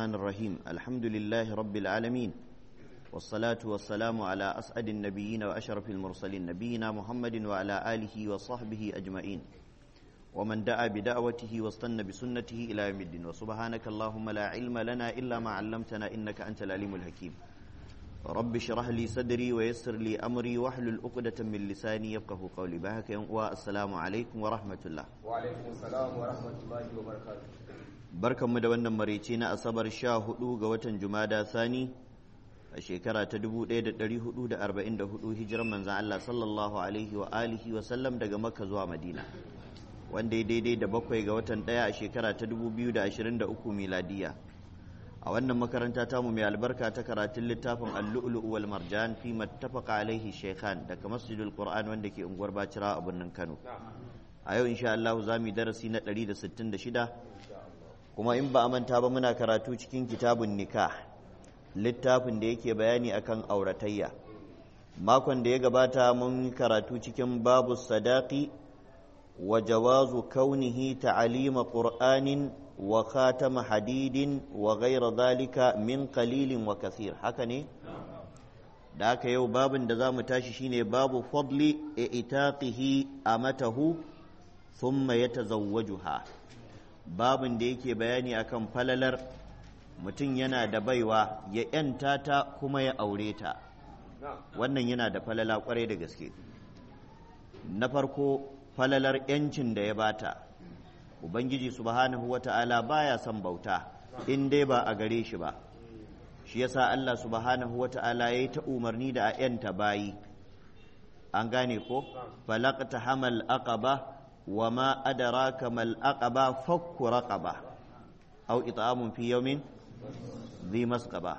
الرحمن الرحيم الحمد لله رب العالمين والصلاة والسلام على أسعد النبيين وأشرف المرسلين نبينا محمد وعلى آله وصحبه أجمعين ومن دعا بدعوته واستنى بسنته إلى يوم الدين وسبحانك اللهم لا علم لنا إلا ما علمتنا إنك أنت العليم الحكيم رب اشرح لي صدري ويسر لي أمري واحلل عقدة من لساني يفقه قولي بهك والسلام عليكم ورحمة الله وعليكم السلام ورحمة الله وبركاته barkanmu da wannan maraice na asabar 14 ga watan jumada sani a shekara ta 1444 hijirar manzan Allah sallallahu alaihi wa alihi wa sallam daga makka zuwa madina wanda ya daidai da 7 ga watan 1 a shekara ta 2023 miladiya a wannan makaranta tamu mai albarka ta karatun littafin al-lu'lu' wal marjan fi mattafaqa alaihi shaykhan daga masjidul qur'an wanda ke unguwar bacira a birnin kano a yau insha Allah za mu yi darasi na 166 kuma in ba a manta ba muna karatu cikin kitabun nikah littafin da yake bayani akan auratayya makon da ya gabata mun karatu cikin babu sadaqi wa jawazu kaunihi ta'alima qur'anin wa khatama hadidin wa ghayra dhalika min qalilin wa kathir haka ne da haka yau babin da zamu tashi shine babu fadli i'taqihi amatahu thumma yatazawwajuha babin da yake bayani akan falalar mutum yana da baiwa ya ‘yanta ta kuma ya aure ta wannan yana da falala kwarai da gaske na farko falalar ‘yancin da ya bata ubangiji subhanahu wa ta'ala baya son bauta in dai ba a gare shi ba shi yasa Allah subhanahu wa ta'ala ya yi ta umarni da a ‘yanta bayi an gane ko falaqta hamal aqaba وما أدراك ما العقبة فك رقبة أو إطعام في يوم ذي مسقبة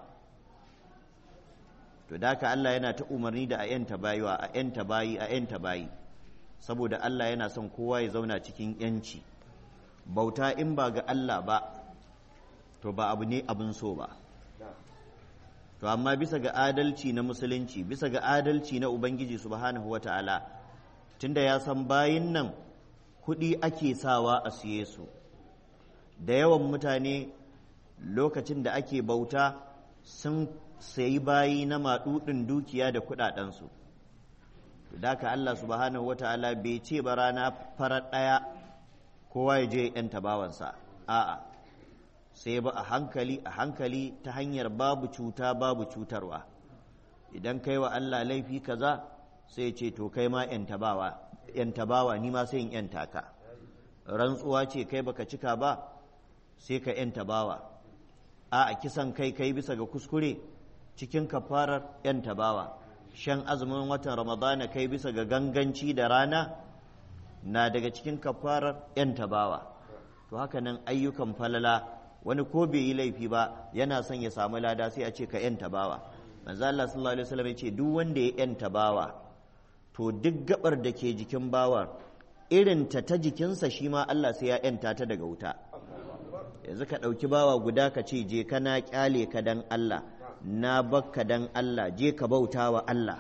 to da ka Allah yana ta umarni da a yanta bayi saboda Allah yana son kowa ya zauna cikin yanci bauta in ba ga Allah ba to ba abu ne abin so ba to amma bisa ga adalci na musulunci bisa ga adalci na Ubangiji subhanahu wata'ala tunda ya san bayin nan kuɗi ake sawa a siye su da yawan mutane lokacin da ake bauta sun sayi bayi na maɗuɗin dukiya da kuɗaɗensu da ka Allah subhanahu wata'ala bai ce ba rana farar ɗaya kowa ya je ‘yan tabawansa a'a sai ba a hankali ta hanyar babu cuta babu cutarwa idan kai wa Allah laifi kaza sai ce to kai ma ‘yan tabawa ni ma sai in ‘yanta ka rantsuwa ce kai baka cika ba sai ka ‘yan tabawa a kisan kai bisa ga kuskure cikin kafarar ‘yan tabawa shan azumin watan ramadana kai bisa ga ganganci da rana na daga cikin kafarar ‘yan tabawa to haka nan ayyukan falala wani ko bai yi laifi ba yana son ya samu lada sai a ce ka ‘yan tabawa manzo Allah sallallahu alaihi wasallam ya ce duk wanda ya ‘yan tabawa to duk gabar da ke jikin bawar irinta ta jikinsa shi ma Allah sai ya ‘yanta ta daga wuta yanzu ka ɗauki bawa guda ka ce je ka na ƙyale ka dan Allah na bakka dan Allah je ka bauta wa Allah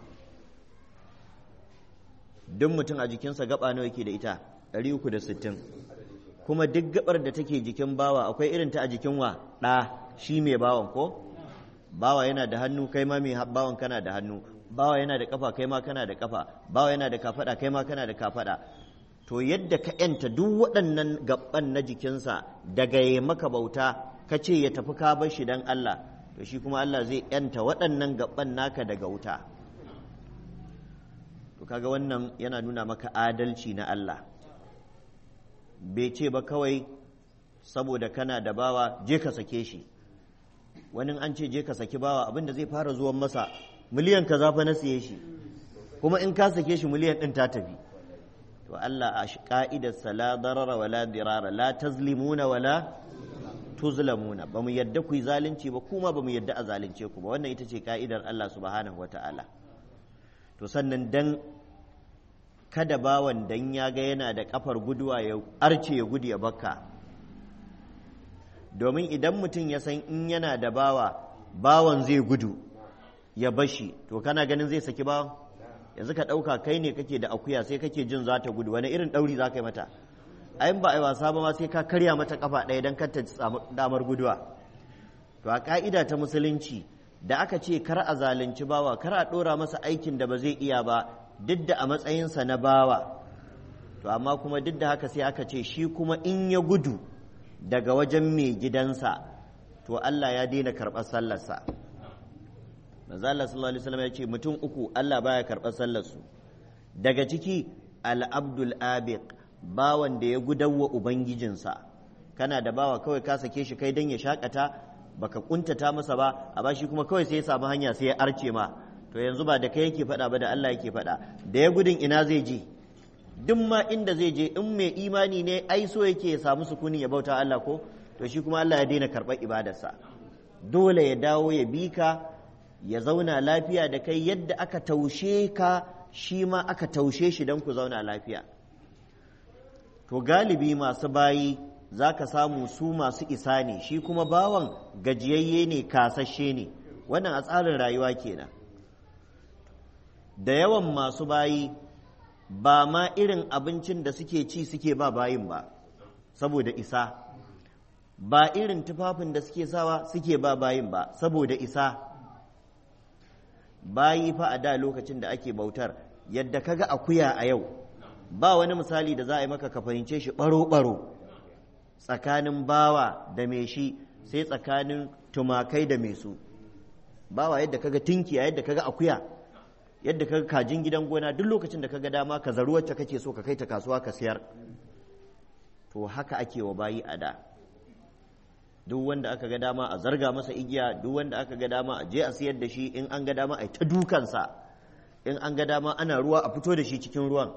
duk mutum a jikinsa gaba nawa yake da ita 360 kuma duk gabar da take jikin bawa akwai irinta a jikin wa ɗa shi mai bawan ko bawa yana da hannu kai ma mai bawan kana da hannu bawa yana da kafa kai ma kana da kafa bawa yana da kafada kai ma kana da kafada to yadda ka yanta duk waɗannan gaban na jikinsa daga ya maka bauta ka ce ya tafi ka bar shi dan Allah to shi kuma Allah zai yanta waɗannan gaban naka daga wuta to kaga wannan yana nuna maka adalci na Allah bai ce ba kawai saboda kana da bawa je ka sake shi wani an ce je ka saki bawa abinda zai fara zuwan masa miliyan ka zafa na siye shi kuma in ka sake shi miliyan din ta tafi to Allah a ka'idar la darara wala dirara la tazlimuna wala tuzlamuna ba mu yadda ku yi zalunci ba kuma ba mu yadda a zalunce ku ba wannan ita ce ka'idar Allah subhanahu wata'ala to sannan dan kada bawan dan ya ga yana da kafar guduwa ya arce ya gudu ya bakka domin idan mutum ya san in yana da bawan zai gudu ya bashi to kana ganin zai saki bawan yanzu ka ɗauka kai ne kake da akuya sai kake jin za ta gudu wani irin ɗauri za ka yi mata ayin ba a yi wasa ba ma sai ka karya mata kafa ɗaya don kar ta samu damar guduwa to a ka'ida ta musulunci da aka ce kar a zalunci bawa, kar a ɗora masa aikin da ba zai iya ba duk da a matsayinsa na bawa, to amma kuma duk da haka sai aka ce shi kuma in ya gudu daga wajen mai gidansa to Allah ya daina karɓar sallarsa. manzo Allah sallallahu alaihi wasallam ya ce mutum uku Allah baya karɓar sallarsu, daga ciki al-abdul abiq, bawan da ya gudawa ubangijinsa. kana da bawa kawai ka sake shi kai dan ya shakata, baka kuntata masa ba, a bashi kuma kawai sai ya samu hanya sai ya arce ma, to yanzu ba da kai yake faɗa ba da Allah yake faɗa. da ya gudun ina zai je? duk ma inda zai je in mai imani ne ai so yake ya samu sukuni ya bauta Allah ko, to shi kuma Allah ya daina karɓar ibadarsa. dole ya dawo ya bi ka, ya zauna lafiya da kai yadda aka taushe ka shi ma aka taushe shi don ku zauna lafiya. to galibi masu bayi za ka samu su masu isa ne, shi kuma bawan gajiyayye ne, kasashe ne. wannan a tsarin rayuwa kenan. da yawan masu bayi ba ma irin abincin da suke ci suke ba bayin ba saboda isa, ba irin tufafin da suke sawa suke ba bayin ba saboda isa. bayi fa a da lokacin da ake bautar yadda kaga akuya a yau, ba wani misali da za a yi maka ka fahimce shi baro-baro tsakanin bawa da mai shi sai tsakanin tumakai da mai su. bawa yadda kaga tinkiya, yadda kaga akuya, yadda kaga kajin gidan gona, duk lokacin da kaga dama ka zaru wacce kake so ka kai ta kasuwa ka siyar, to haka ake wa bayi a da. duk wanda aka ga dama a zarga masa igiya, duk wanda aka ga dama a je a siyar da shi, in an ga dama a ta dukansa, in an ga dama ana ruwa a fito da shi cikin ruwan.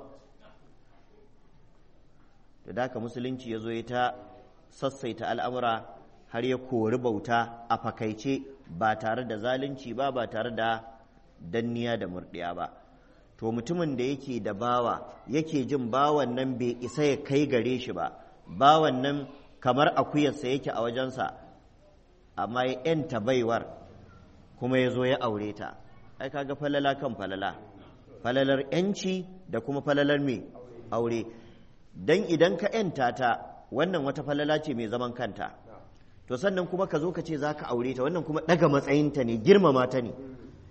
da haka musulunci ya zo ya ta sassaita al'amura har ya kori bauta a fakaice, ba tare da zalunci ba, ba tare da danniya da murɗiya ba. to mutumin da yake da bawa yake jin bawan nan bai isa ya kai gare shi ba, bawan nan kamar akuyarsa yake a wajensa, amma ya ‘yanta baiwar kuma ya zo ya aure ta, ai kaga falala kan falala, falalar ‘yanci da kuma falalar mai aure. don idan ka ‘yanta ta wannan wata falala ce mai zaman kanta, to sannan kuma ka zo ka ce za ka aure ta, wannan kuma ɗaga matsayinta ne, girmama ta ne.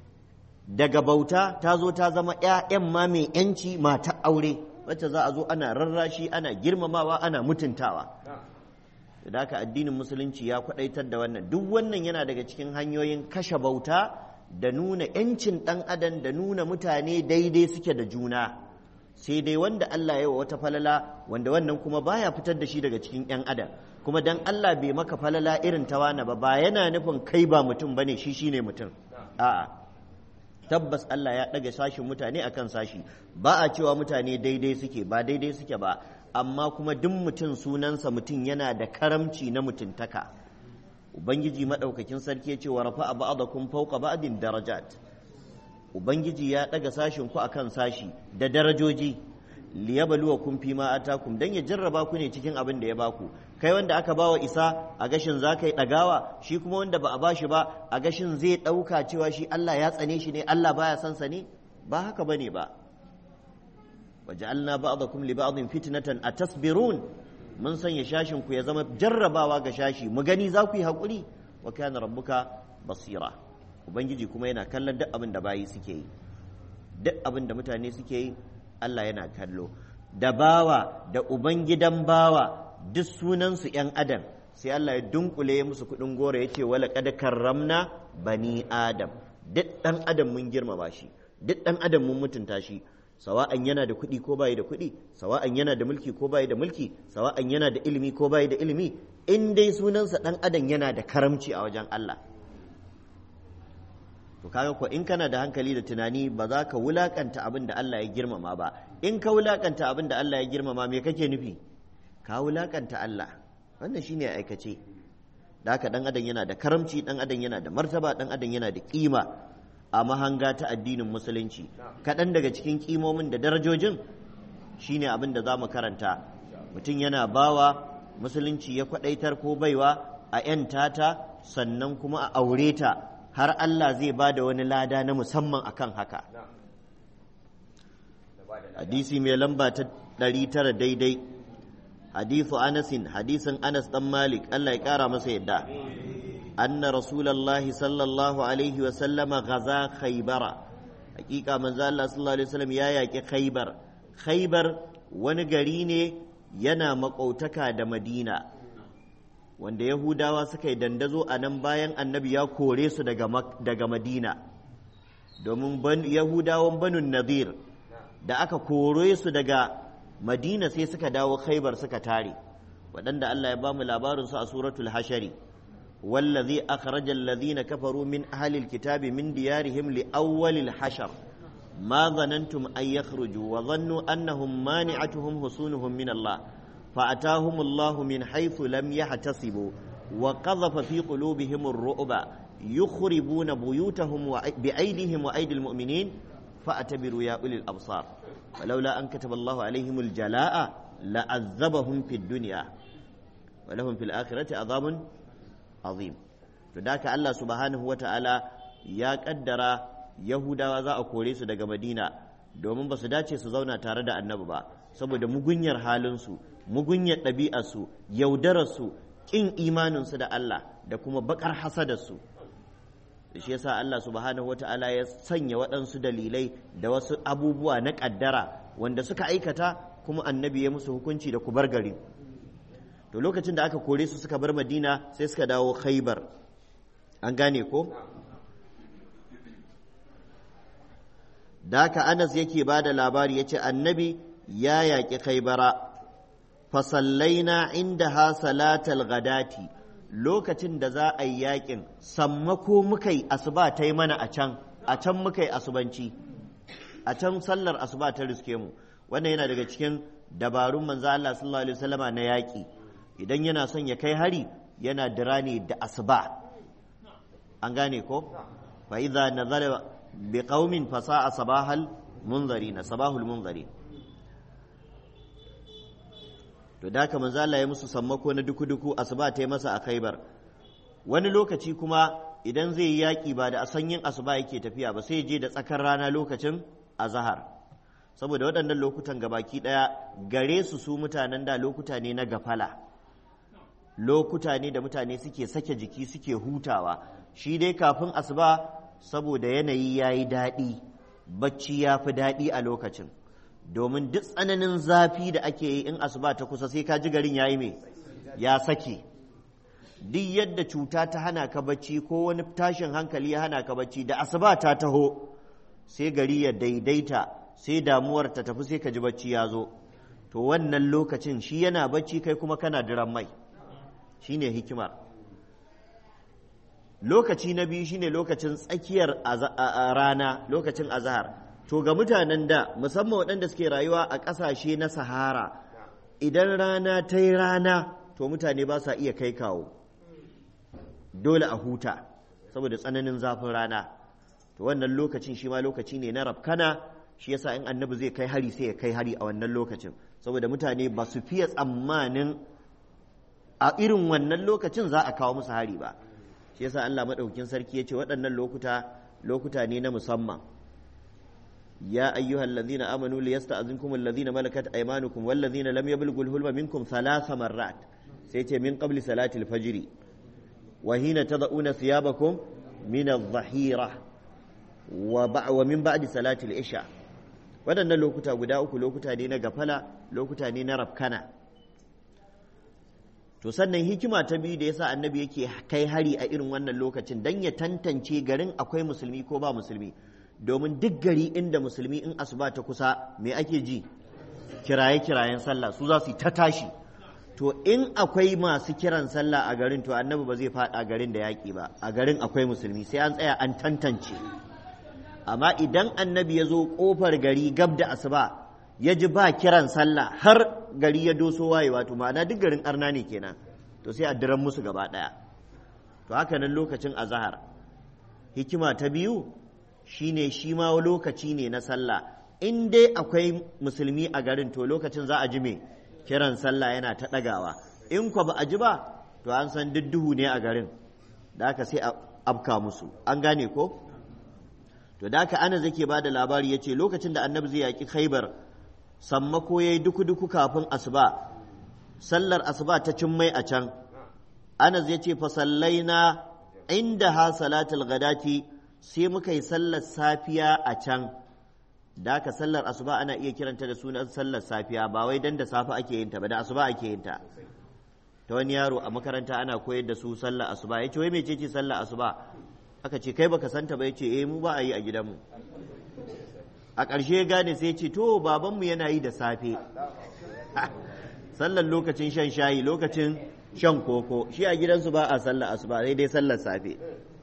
daga bauta ta zo ta zama ‘ya'yan ma mai ‘yanci, mata aure wacce za a zo ana rarrashi, ana girmamawa, ana mutuntawa. da haka addinin musulunci ya kwadaitar da wannan. duk wannan yana daga cikin hanyoyin kashe bauta da nuna ‘yancin ɗan adam da nuna mutane daidai suke da juna, sai dai wanda Allah ya yi wa wata falala wanda wannan kuma baya fitar da shi daga cikin ‘yan adam. kuma dan Allah bai maka falala irin ta wani ba yana nufin kai ba mutum bane, shi shine mutum. a'a, tabbas Allah ya ɗaga sashin mutane akan sashi, ba a cewa mutane daidai suke, ba daidai suke ba, amma kuma duk mutum sunansa mutum yana da karamci na mutuntaka. ubangiji maɗaukakin sarki ya ce wa rafa'a ba'dakum fawqa ba'din darajat, ubangiji ya ɗaga sashin ku akan sashi da darajoji, liyabluwakum fima atakum, dan ya jarraba ku ne cikin abin da ya baku. kai wanda aka bawa isa a gashin zaka yi ɗagawa, shi kuma wanda ba a bashi ba a gashin zai ɗauka cewa shi Allah ya tsane shi ne, Allah baya son sa ne? ba haka bane ba. waja'alna ba'dakum li ba'din fitnatan atasbirun, mun sanya shashin ku ya zama jarrabawa ga shashi, mu gani za ku yi hakuri. wa kana rabbuka basira, ubangiji kuma yana kallon duk abin da bayi suke yi, duk abin da mutane suke yi Allah yana kallo. da bawa da ubangidan bawa duk sunansu ‘yan adam, sai Allah ya dunkule musu kuɗin goro ya ce wala kad karramna bani adam. duk ɗan adam mun girmama shi, duk ɗan adam mun mutunta shi, sawa'an yana da kuɗi ko bai da kuɗi, sawa'an yana da mulki ko bai da mulki, sawa'an yana da ilimi ko bai da ilimi, in dai sunansa ɗan adam yana da karamci a wajen Allah. to kaga ko in kana da hankali da tunani ba za ka wulakanta abin da Allah ya girmama ba. in ka wulakanta abin da Allah ya girmama me kake nufi? ka wulakanta Allah. wannan shine aikace. da haka dan adam yana da karamci, dan adam yana da martaba, dan adam yana da kima a mahanga ta addinin musulunci. kaɗan daga cikin kimomin da darajojin shine abin da za mu karanta. mutum yana bawa, musulunci ya kwaɗaitar ko baiwa a 'yanta ta, sannan kuma a aure ta, har Allah zai ba da wani lada na musamman akan haka. hadisi mai lamba ta 900 daidai, hadithu Anasin, hadisin Anas dan Malik, Allah ya kara masa yadda. anna rasulullahi sallallahu alaihi wa sallama gaza khaybara hakika manzo Allah sallallahu alaihi wasallam ya yaki khaybar wani gari ne yana makautaka da Madina wanda Yahudawa suka yi dandazo a nan bayan annabi ya kore su daga Madina domin Yahudawan Banu Nadir da aka kore su daga Madina sai suka dawo Khaybar suka tare waɗanda Allah ya ba mu labarin su a suratul hashari wallazi akhraja alladhina kafaru min ahli alkitabi min diyarihim li awwalil hashar ma dhanantum an yakhruju wa dhannu annahum mani'atuhum husunuhum min Allah فأتاهم الله من حيث لم يحتسبوا وقذف في قلوبهم الرعب يخربون بيوتهم بأيديهم وأيدي المؤمنين فأتبروا يا أولي الأبصار ولولا أن كتب الله عليهم الجلاء لعذبهم في الدنيا ولهم في الآخرة عذاب عظيم فذاك الله سبحانه وتعالى يا قدر يهودا وذا أكوريس daga Madina domin ba su dace su zauna tare da annabi ba saboda mugunyar halinsu mugunyar ɗabi'arsu yaudararsu ƙin imaninsu da Allah da kuma baƙar hasadarsu shi yasa Allah subhanahu wata'ala ya sanya waɗansu dalilai da wasu abubuwa na ƙaddara wanda suka aikata kuma annabi ya musu hukunci da ku bar gari to lokacin da aka kore su suka bar Madina sai suka dawo Khaybar an gane ko da haka Anas yake ba da labari ya ce annabi ya yaƙi Khaybara fasallaina indaha salatal gadati lokacin da za a yi yaƙin sammako muka yi asuba ta yi mana a can muka yi asubanci a can sallar asuba ta riske mu wannan yana daga cikin dabarun manzo Allah sallallahu alaihi wasallama na yaƙi idan yana son ya kai hari yana dira ne da asuba an gane ko fa idza nazala biqaumin fasa'a sabahul munzirin to da haka manzo Allah ya musu sammako na duku-duku asuba ta yi masa a Khaybar wani lokaci kuma idan zai yi yaƙi ba da sanyin asuba yake tafiya ba sai je da tsakar rana lokacin azhar saboda waɗannan lokutan gabaki ɗaya gare su mutanen da lokuta ne na gafala lokuta ne da mutane suke sake jiki suke hutawa shi dai kafin asuba saboda yanayi yayi daɗi bacci ya fi daɗi a lokacin domin duk tsananin zafi da ake yi in asuba ta kusa sai ka ji garin yayi me ya sake duk yadda cuta ta hana ka bacci ko wani tashin hankali ya hana ka bacci da asuba ta taho sai gari ya daidaita sai damuwar ta tafi sai ka ji bacci ya zo to wannan lokacin shi yana bacci kai kuma kana diran mai shine hikimar lokaci na biyu shine lokacin tsakiyar rana lokacin azhar to ga mutanen da musamman waɗanda suke rayuwa a ƙasashe na sahara idan rana ta yi rana to mutane ba sa iya kai kawo dole a huta saboda tsananin zafin rana to wannan lokacin shi ma lokaci ne na rafkana shi yasa in annabi zai kai hari sai ya kai hari a wannan lokacin saboda mutane ba su fiye tsammanin a irin wannan lokacin za a kawo musu hari ba shi yasa Allah madaukakin sarki ya ce waɗannan lokuta ne na musamman يا أيها الذين آمنوا ليستأذنكم الذين ملكت أيمانكم والذين لم يبلغوا الحلم منكم 3 مرات سيتي من قبل صلاة الفجر وحين تضعون ثيابكم من الظهيرة ومن بعد صلاة العشاء waɗannan lokuta guda uku lokuta ne na gafala lokuta ne na rafkana to sannan hikima ta biyu da yasa annabi yake kai hari a irin wannan lokacin dan ya tantance garin akwai musulmi ko ba musulmi domin duk gari inda musulmi in asuba ta kusa me ake ji kirayen sallah su za su ta tashi to in akwai masu kiran sallah a garin to annabi ba zai faɗa garin da yaƙi ba a garin akwai musulmi sai an tsaya an tantance amma idan annabi ya zo ƙofar gari gab da asuba ya ji ba kiran sallah har gari ya doso wayewa to ma'ana duk garin arna ne kenan to sai a diran musu gaba ɗaya to haka nan lokacin azhar hikima ta biyu shine shi ma lokaci ne na sallah in dai akwai musulmi a garin to lokacin za a ji me kiran sallah yana ta ɗagawa in kwa ba a ji ba to an san duk duhu ne a garin da haka sai a afka musu an gane ko to da haka ana zake ba da labari ya ce lokacin da annabi zai yaƙi Khaybar sammako ya yi duku-duku kafin asuba sallar asuba ta cin mai a can Anas ya ce fasallaina indaha salatul ghadati sai muka yi sallar safiya a can. Da haka sallar asuba ana iya kiranta da sunan sallar safiya, ba wai dan da safe ake yin ta ba, da asuba ake yin ta. Ta wani yaro a makaranta ana koyar da su sallar asuba, yace wai mece ce sallar asuba? Aka ce kai baka santa ba, yace mu ba a yi a gidanmu. A ƙarshe gane sai ce to babanmu yana yi da safe. Sallar lokacin shan shayi, lokacin shan koko, shi a gidansu ba a sallar asuba sai dai sallar safe.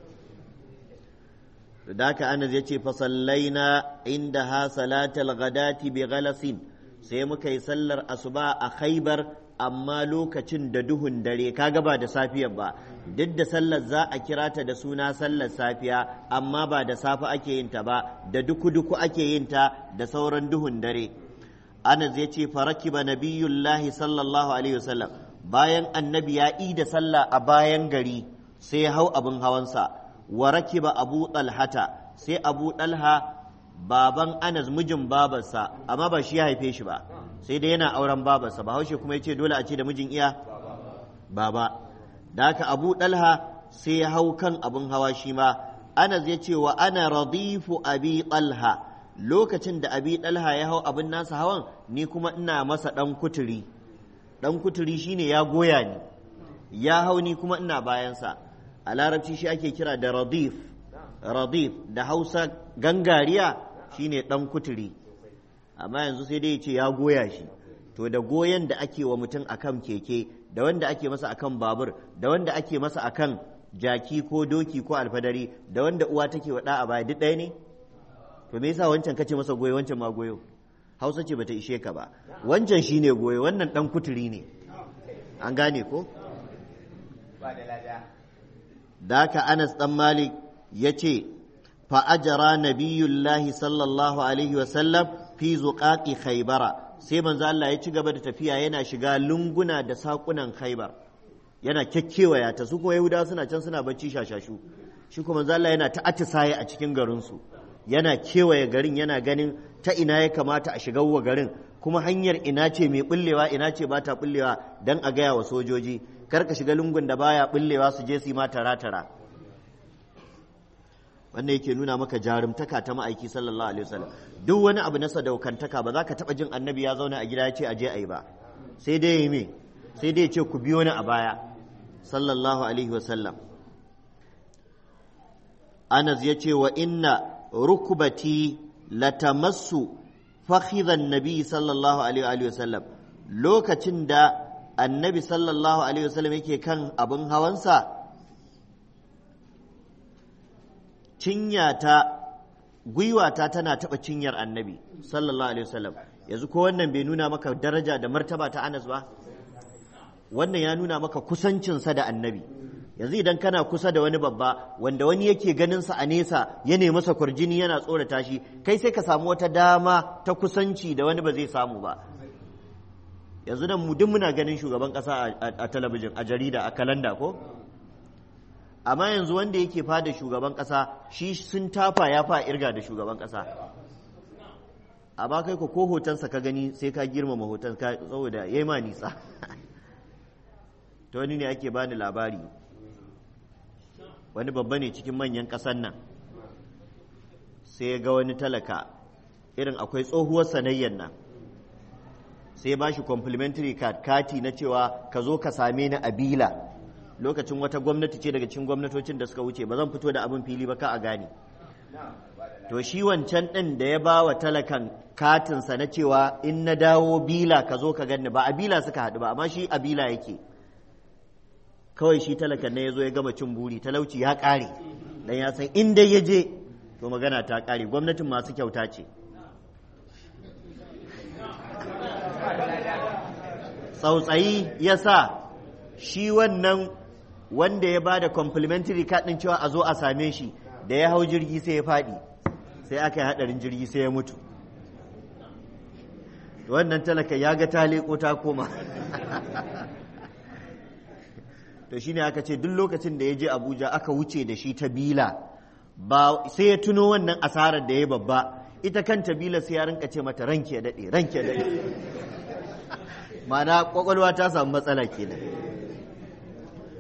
Da haka Anas ya ce fa sallaina indaha salatal ghadati bi ghalasin, sai muka yi sallar asuba a Khaibar amma lokacin da duhun dare, kaga ba da safiyar ba. Duk da sallar za a kira ta da suna sallar safiya amma ba da safe ake yin ta ba, da duku-duku ake yin ta da sauran duhun dare. Anas ya ce farakiba nabiyullahi sallallahu alaihi wasallam, bayan annabi ya yi da sallah a bayan gari sai ya hau abin hawansa. Wa rakiba abu talhata, sai abu talha baban Anas mijin babarsa, amma ba shi ya haife shi ba, sai dai yana auren babarsa. Bahaushe kuma ya ce dole a ce da mijin iya baba. Da haka abu talha sai ya hau kan abin hawa shi ma. Anas ya ce wa ana radifu abi talha, lokacin da abi talha ya hau abin nasa hawan, ni kuma ina masa dan kuturi. Dan kuturi shine ya goya ni, ya hau ni kuma ina bayansa. A larabci shi ake kira da radif. Radif da Hausa gangariya shine dan kuturi, amma yanzu sai dai ya ce ya goya shi. To da goyon da ake wa mutum akan keke, da wanda ake masa akan babur, da wanda ake masa akan jaki ko doki ko alfadari, da wanda uwa take wa a baya, duk ɗaya ne? To me yasa wancan kace masa goyo, wancan ma goyo? Hausa ce bata ishe ka ba. Wancan shine goyo, wannan dan kuturi ne. An gane ko? Da haka Anas dan Malik ya ce fa ajara nabiyullahi sallallahu alaihi wasallam fi zuqaqi khaybara, sai manzo Allah ya ci gaba da tafiya yana shiga lunguna da sakunan Khaybar, yana kekkewaya ta. Su kuma Yahudawa suna can suna bacci shashashu, shi kuma manzo Allah yana ta atisaye a cikin garin su, yana kewaye garin, yana ganin ta ina ya kamata a shiga wa garin, kuma hanyar ina ce mai bullewa ina ce ba ta bullewa, dan a gaya wa sojoji kar ka shiga lungun da baya bullewa su je su yi ma tara-tara. Wannan yake nuna maka jarumtaka ta ma'aiki sallallahu alaihi wasallam. Duk wani abu na sadaukantaka ba za ka taɓa jin annabi ya zauna a gida ya ce a je a yi ba, sai dai yi me, sai dai ce ku biyo ni a baya sallallahu alaihi wasallam. Anas ya ce wa inna rukubati latamassu fakhidhan nabi sallallahu alaihi wasallam, lokacin da annabi sallallahu alaihi wasallam yake kan abin hawansa, gwiwata tana taɓa cinyar annabi sallallahu alaihi wasallam. Yanzu ko wannan bai nuna maka daraja da martaba ta Anas ba? Wannan ya nuna maka kusancinsa da annabi. Yanzu idan kana kusa da wani babba wanda wani yake ganin sa a nesa, ya nemi masa kwarjini, yana tsorata shi, kai sai ka samu wata dama ta kusanci da wani ba zai samu ba. Yanzu nan mu duk muna ganin shugaban ƙasa a talabijin, a jarida, a kalanda ko? Amma yanzu wanda yake fada shugaban ƙasa, shi sun tafa ya fa irga da shugaban ƙasa. Amma kai ko hotonsa ka gani sai ka girmama hoton ka, saboda yayi ma nisa. To wani ne ake bani labari, wani babba ne cikin manyan ƙasan nan, sai ga wani talaka irin akwai tsohuwar sanayyar nan, sai ba shi complimentary card, kati na cewa ka zo ka same ni a Bila. Lokacin wata gwamnati ce daga cikin gwamnatocin da suka wuce, ba zan fito da abin fili ba ka a gane. To shi wancan ɗin da ya ba wa talakan katinsa na cewa in na dawo Bila ka zo ka ganni, ba a Bila suka haɗu ba, amma shi a Bila yake. Kawai shi talakan ne ya zo ya gama cin buri, talauci ya ƙare, dan ya san in dai ya je to magana ta ƙare, gwamnatin masu kyauta ce. Tsautsayi ya sa shi wannan wanda ya ba da complimentary card ɗin cewa a zo a same shi, da ya hau jirgi sai ya faɗi, sai aka yi haɗarin jirgi sai ya mutu. Wannan talaka ya ga ta leƙo ta koma. To shine aka ce duk lokacin da ya je Abuja aka wuce da shi ta Bila, ba sai ya tuno wannan asarar da ya babba, ita kanta Bila sai ya rinka ce mata ranke ya daɗe, ranke ya daɗe. Ma'ana kwakwalwa ta samu matsala kenan.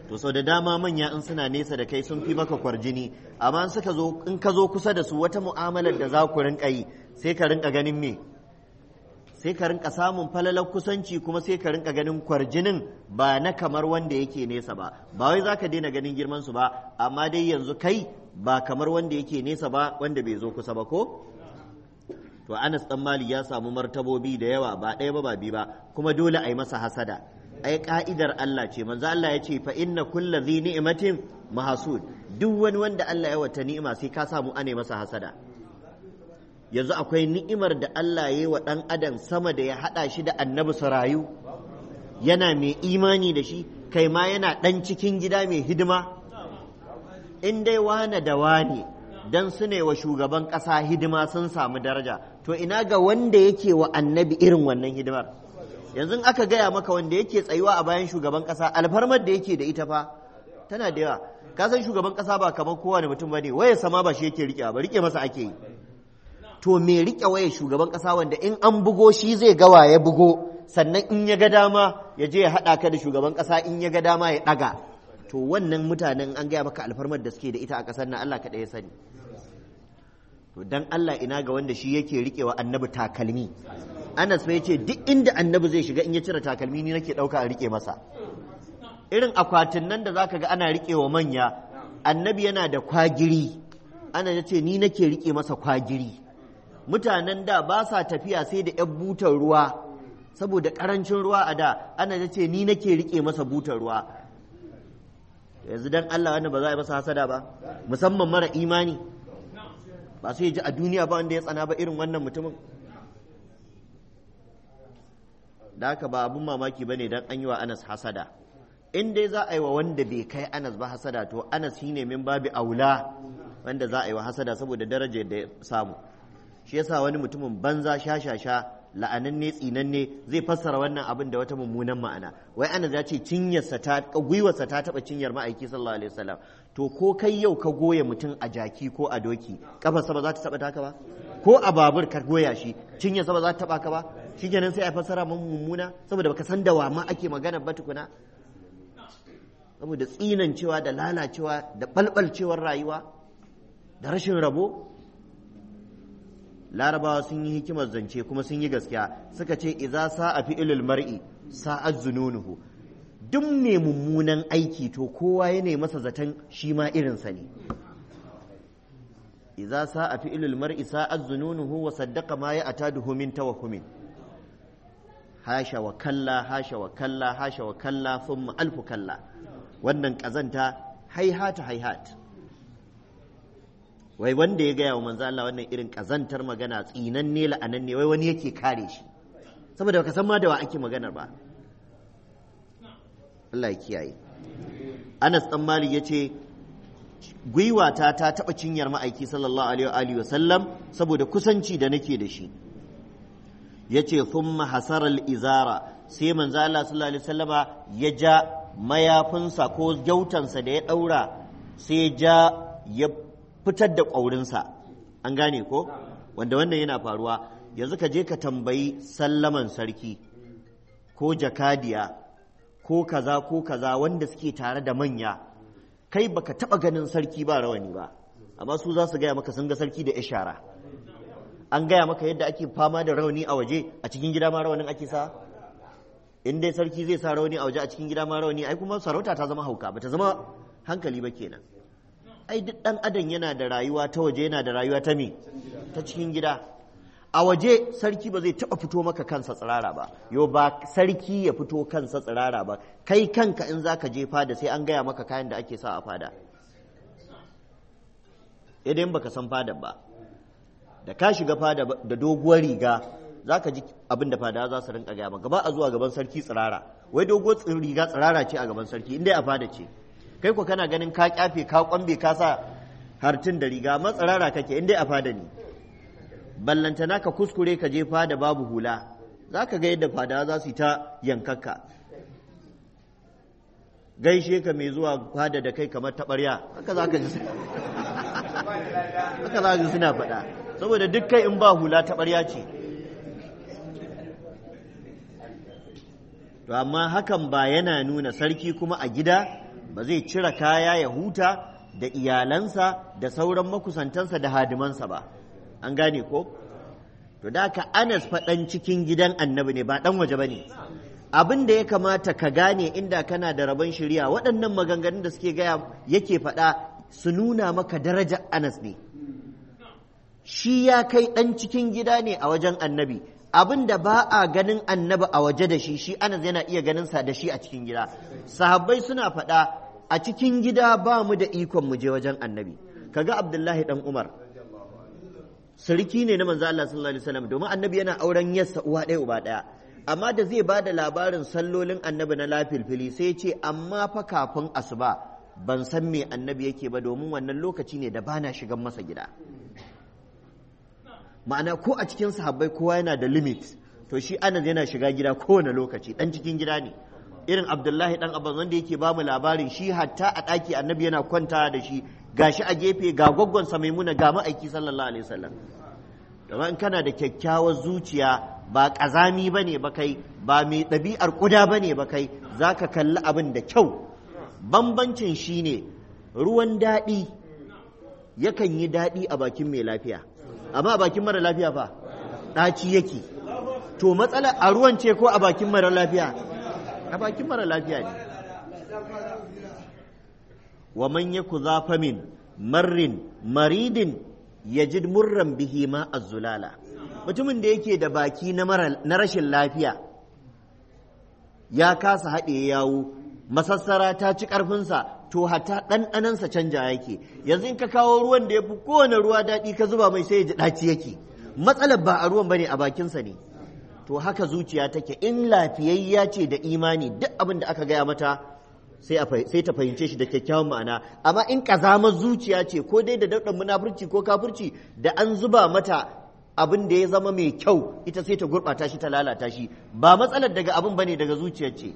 to sau da dama manya in suna nesa da kai sun fi maka kwarjini, amma in ka zo kusa da su wata mu'amalar da za ku rinka yi sai ka rinka ganin me, sai ka rinka samun falalar kusanci, kuma sai ka rinka ganin kwarjinin ba na kamar wanda yake nesa ba wai za ka daina ganin girman su ba, amma dai yanzu kai ba kamar wanda yake nesa ba, wanda bai zo kusa ba ko. To Anas dan Malik ya samu martabobi da yawa, ba ɗaya ba biyu ba, kuma dole a yi masa hasada. Ai ka'idar Allah ce, manzo Allah ya ce fa inna kulli dhi ni'matin mahsud, duk wani wanda Allah ya wata ni'ima sai ka samu ane masa hasada. Yanzu akwai ni'imar da Allah ya yi wa ɗan adam sama da ya haɗa shi da annabi su rayu, yana mai imani da shi, kai ma yana ɗan cikin gida mai hidima. In dai wane da wane dan su ne wa shugaban ƙasa hidima sun samu daraja, to ina ga wanda yake wa annabi irin wannan hidimar. Yanzu aka gaya maka wanda yake tsayuwa a bayan shugaban ƙasa, alfarmar da yake da ita fa tana da yawa. Ka san shugaban ƙasa ba kamar kowane mutum ba ne, waya sama ba shi yake riƙe ba, riƙe masa ake yi. To me riƙe waya shugaban ƙasa wanda in an bugo shi zai gawa ya bugo, sannan in ya ga dama ya je ya haɗa ka da shugaban ƙasa, in ya ga dama ya ɗaga. To wannan mutanen an gaya maka alfarmar da suke da ita a ƙasar nan, Allah kaɗai ya sani. To dan Allah ina ga wanda shi yake riƙewa annabi takalmi. Anas bai ce duk inda annabi zai shiga in ya cire takalmi ni nake ɗauka a riƙe masa. Irin akwatin nan da zaka ga ana riƙewa manya, annabi yana da kwagiri, ana ya ce ni nake riƙe masa kwagiri. Mutanen da ba sa tafiya sai da ‘yan butar ruwa, saboda ƙarancin ruwa a da, ana ya ce ni nake riƙe masa butar ruwa. Yanzu dan Allah wanda ba za a yi masa hasada ba, musamman mara imani, ba sai ji a duniya ba wanda ya tsana ba irin wannan mutumin. Da haka ba abun mamaki ba ne don an yi wa Anas hasada. In dai za a yi wa wanda bai kai Anas ba hasada, to Anas shi ne min babi aula wanda za a yi wa hasada saboda darajar da ya samu. Shi yasa wani mutumin banza shashasha la'ananne tsinanne zai fassara wannan abin da wata mummunan ma'ana. Wai Anas ya ce gwiwarsa ta taɓa cinyar ma'aiki sallallahu alaihi wasallam. To ko kai yau ka goya mutum a jaki ko a doki, kafarsa ba za ta taɓa taka ba? Ko a babur ka goya shi, cinyarsa ba za ta taɓa ka ba? Shi kenan sai a fassara mummuna saboda baka san da wa ma ake magana ba tukuna. Saboda tsinancewa da lalacewa da balbalcewar rayuwa da rashin rabo. Larabawa sun yi hikimar zance kuma sun yi gaskiya, suka ce idza sa'a fi'lul mar'i sa'at zununuhu. Duk mai mummunan aiki to kowa ya ne masa zaton shi ma irinsa ne. Idza sa'a fi'lul mar'i sa'at zununuhu wa saddaqa ma ya'taduhu min tawahhumin. Hasha wa kalla, hasha wa kalla, hasha wa kalla, thumma alfu kalla. Wannan kazanta haihata haihat. Wai wanda ya gaya wa manzo Allah wannan irin kazantar magana, tsinanne la'ananne, wai wani yake kare shi saboda baka san ma da wa ake maganar ba. Allah ya kiyaye. Anas dan Malik yace gwiwata ta taba cinyar ma'aiki sallallahu alaihi wa sallam saboda kusanci da nake da shi. Yace thumma hasara al-izara, sai manzo Allah sallallahu alaihi wasallama ya ja mayafinsa ko gyautansa da ya daura, sai ya fitar da ƙaurinsa. An gane ko? Wanda wannan yana faruwa. Yanzu ka je ka tambayi sallaman sarki ko jakadiya ko kaza wanda suke tare da manya, kai baka taba ganin sarki ba rawani ba, amma su za su gaya maka sun ga sarki da ishara. An gaya maka yadda ake fama da rawani a waje, a cikin gida ma rawanin ake sa. In dai sarki zai sa rawani a waje, a cikin gida ma rawani, ai kuma sarauta ta zama hauka, ba ta zama hankali ba kenan. Ai duk ɗan adam yana da rayuwa ta waje, yana da rayuwa ta me? Ta cikin gida. A waje sarki ba zai taɓa fito maka kansa tsirara ba, yo ba sarki ya fito kansa tsirara ba, kai kanka in za ka je fada sai an gaya maka kayan da ake sa a fada. Idan baka san fada ba, da ka shiga fada da doguwar riga za ka ji abin da fada za su rinka gaya maka, ba a zuwa gaban sarki tsirara, wai doguwar riga tsirara ce a gaban sarki, in dai a fada ce. Kai ko kana ganin ka kyafe ka kwambe ka sa hartin da riga, matsarara kake in dai a fada ne. Ballantana ka kuskure ka je fada babu hula, za ka ga yadda fada za su yi ta yankakka. Gaishe ka mai zuwa fada da kai kamar taɓarya, haka za ka ji suna faɗa, saboda duk kai in ba hula taɓarya ce. To amma hakan ba yana nuna sarki kuma a gida ba zai cire kaya ya huta da iyalansa da sauran makusantansa da hadimansa ba, an gane ko? To da ka Anas faɗan cikin gidan annabi ne ba ɗan waje ba ne. Abin da ya kamata ka gane inda kana da rabon shari'a waɗannan maganganun da suke gaya yake faɗa su nuna maka darajar Anas ne. Shi ya kai ɗan cikin gida ne a wajen annabi, abin da ba a ganin annabi a waje da shi Anas yana iya ganin sa da shi a cikin gida. Sahabbai suna faɗa a cikin gida ba mu da ikon mu je wajen annabi. Kaga Abdullahi dan Umar sarki ne na manzo Allah sallallahu alaihi wasallam, domin annabi yana auren yarsa uwa ɗaya uba ɗaya, amma da zai bada labarin sallolin annabi na lafilfili sai ce amma fa kafin asuba ban san me annabi yake ba, domin wannan lokaci ne da bana shigan masa gida. Ma'ana ko a cikin sahabbai kowa yana da limit, to shi Anas yana shiga gida kowane lokaci, dan cikin gida ne. Irin Abdullahi dan Abbas wanda yake ba mu labarin shi hatta a ɗaki annabi yana kwanta da shi, gashi a gefe ga gwaggonsa Maimuna ga ma'aiki sallallahu alaihi wasallam. Domin in kana da kyakkyawar zuciya ba ƙazami bane ba kai, ba mai ɗabi'ar ƙuda bane ba kai, zaka kalli abin da kyau. Bambancin shine ruwan daɗi yakan yi daɗi a bakin mai lafiya, amma a bakin mara lafiya fa ɗaci yake. To matsala a ruwan ce ko a bakin mara lafiya? A bakin mara lafiya ne. Wa man yaku zafamin marrin maridin yajid murran bihi ma azzulala. Mutumin da yake da baki na rashin lafiya ya kasa haɗe yawo, masassara ta ci ƙarfinsa, to hata ɗanɗanansa canja yake. Yanzu in ka kawo ruwan da ya fi kowane ruwa daɗi ka zuba mai sai ya ji ɗaci yake. Matsalar ba a ruwan bane, a bakinsa ne. To haka zuciya take, in lafiyayya ce da imani duk abin da aka gaya mata sai ta fahimce shi da kyakkyawan ma'ana. Amma in ƙazamar zuciya ce ko dai da dauɗan munafurci ko kafirci, da an zuba mata abin da ya zama mai kyau ita sai ta gurɓata shi ta lalata shi. Ba matsalar daga abin bane, daga zuciyar ce.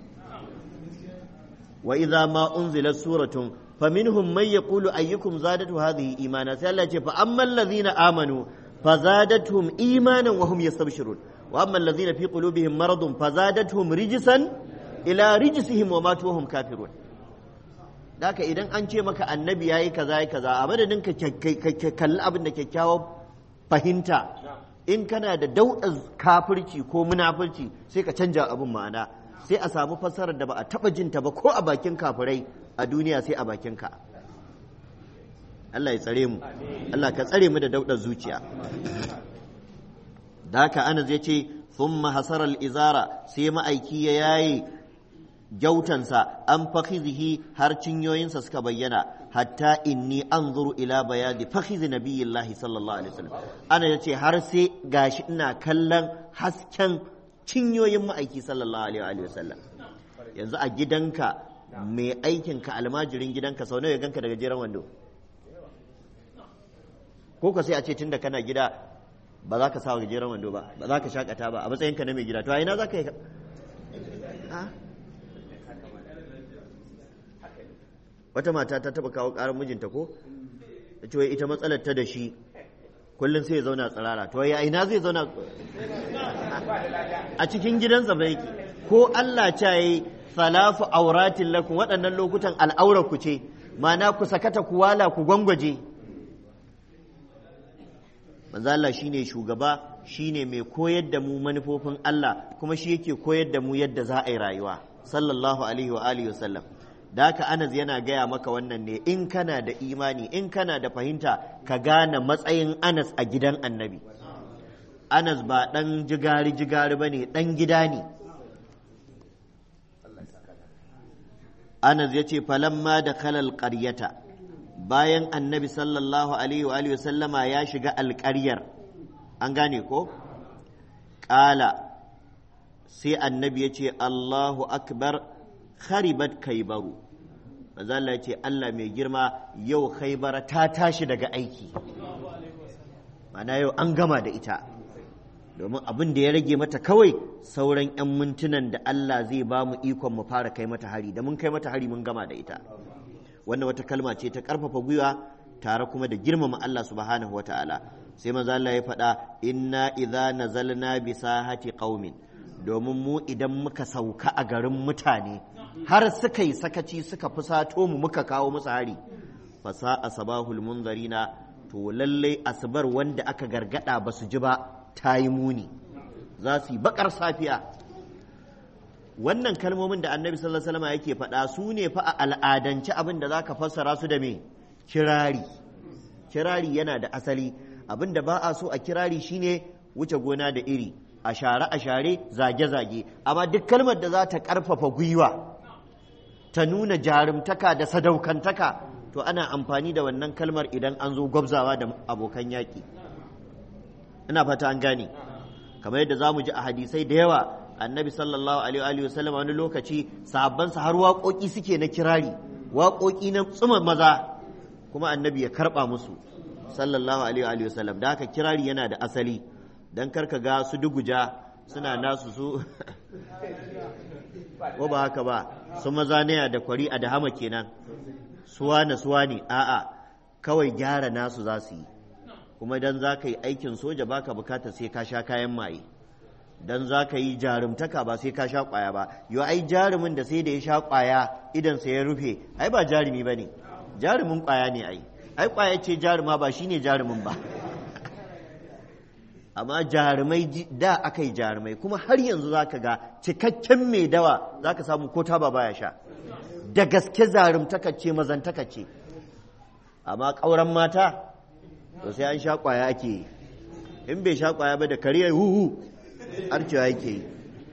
Wa idza ma unzilat suratun faminhum man yaqulu ayyukum zadatu hadhihi imana, sai Allah ya ce fa ammal ladzina amanu fazadatuhum imanan wa hum yastabshirun wa ammal ladzina fi qulubihim maradun fazadatuhum rijsan ila rijsihim wa matu wa hum kafirun. Daka idan an ce maka annabi yayi kaza yayi kaza, a madadin ka kalli abin da kyakkyawan fahimta, in kana da daudar kafirci ko munafurci sai ka canja abin ma'ana, sai a samu fassarar da ba a taɓa jinta ba ko a bakin kafirai a duniya sai a bakinka. Allah ya tsare mu, Allah ka tsare mu da daudar zuciya. Da haka Anas ya ce thumma hasara al-izara, sai ma'aiki ya yayi gyautansa an fakhizihi har cinyoyinsa suka bayyana, hatta inni anzuru ila bayadi fakhizi nabiyillahi sallallahu alaihi wasallam. Ana yace har sai gashi ina kallon hasken cinyoyin ma'aiki sallallahu alaihi wasallam. Yanzu a gidanka mai aikinka almajirin gidanka sau nawa ya ganka daga jeran wando? Ko ka sai a ce tunda kana gida ba za ka sa gajeren wando ba, ba za ka shakata ba a matsayinka na mai gida, to a ina za ka yi? Wata mata ta taba kawo ƙarar mijinta ko ta ce ita matsalar ta da shi kullum sai ya zauna tsirara, to ya ina zai zauna a cikin gidansa bai? Ko Allah ta yi salafu auratin lakum, waɗannan lokutan al'aurar ku ce, ma'ana ku sakata ku wala ku gwangwaje. Manzo Allah shine shugaba, shine mai koyar da mu manufofin Allah, kuma shi yake koyar da mu yadda za a yi rayuwa sallallahu alaihi wa alihi wasallam. Da haka Anas yana gaya maka wannan ne in kana da imani, in kana da fahimta, ka gane matsayin Anas a gidan annabi. Anas ba ɗan jigari-jigari ba ne, ɗan gida ne. Anas ya ce falamma da kalal ƙaryata, bayan annabi sallallahu alaihi wa sallama ya shiga alƙaryar, an gane ko? Ƙala, sai annabi ya ce Allahu akbar, kharibat Khaybaru. Manzo Allah ya ce Allah mai girma, yau Khaybara ta tashi daga aiki, mana yau an gama da ita, domin abin da ya rage mata kawai sauran 'yan mintunan da Allah zai ba mu ikon mu fara kai mata hari, da mun kai mata hari mun gama da ita. Wannan wata kalma ce ta ƙarfafa gwiwa tare kuma da girmama Allah subhanahu wa ta'ala. Sai manzo Allah ya faɗa inna idza nazalna bi sahati qaumin, domin mu idan muka sauka a garin mutane har suka yi sakaci suka fusato mu muka kawo musu hari fasa asbahul munzarina to lallai asubar wanda aka gargada ba su ji ba ta yi muni za su yi bakar safiya. Wannan kalmomin da annabi sallallahu alaihi wasallam yake faɗa su ne fa a al'adance abin da zaka fassara su da me kirari. Kirari yana da asali, abin da ba a so a kirari shine wuce gona da iri, a share zage amma duk kalmar da za ta karfafa gwiwa ta nuna jarumtaka da sadaukantaka to ana amfani da wannan kalmar idan an zo gwabzawa da abokan yaƙi. Ina fata an gane, kamar yadda za mu ji a hadisai da yawa annabi sallallahu alaihi wasallam wani lokaci sahabbansa har waƙoƙi suke na kirari, waƙoƙi na tsuma maza, kuma annabi ya karɓa musu sallallahu alaihi wasallam. Da haka kirari yana da asali, dan karka ga su duguja suna nasu su ko ba haka ba, su maza ne da kwari a da hama kenan, suwa ne, a'a kawai gyara nasu za su yi. Kuma dan za ka yi aikin soja baka bukata sai ka sha kayan maye, dan za ka yi jarumtaka ba sai ka sha kwaya ba. Yo ai jarumin da sai da ya sha kwaya idan sai ya rufe ai ba jarumi bane, jarumin kwaya ne ai kwaya ce jaruma ba shine jarumin ba. Amma jarumai da aka yi jarumai, kuma har yanzu za ka ga cikakken mai dawa za ka samu ko taba baya sha, da gaske jarumtaka ce mazantaka ce. Amma ƙauran mata to sai an sha kwaya ake yi, in bai sha kwaya ba da kare huhu arcewa yake yi.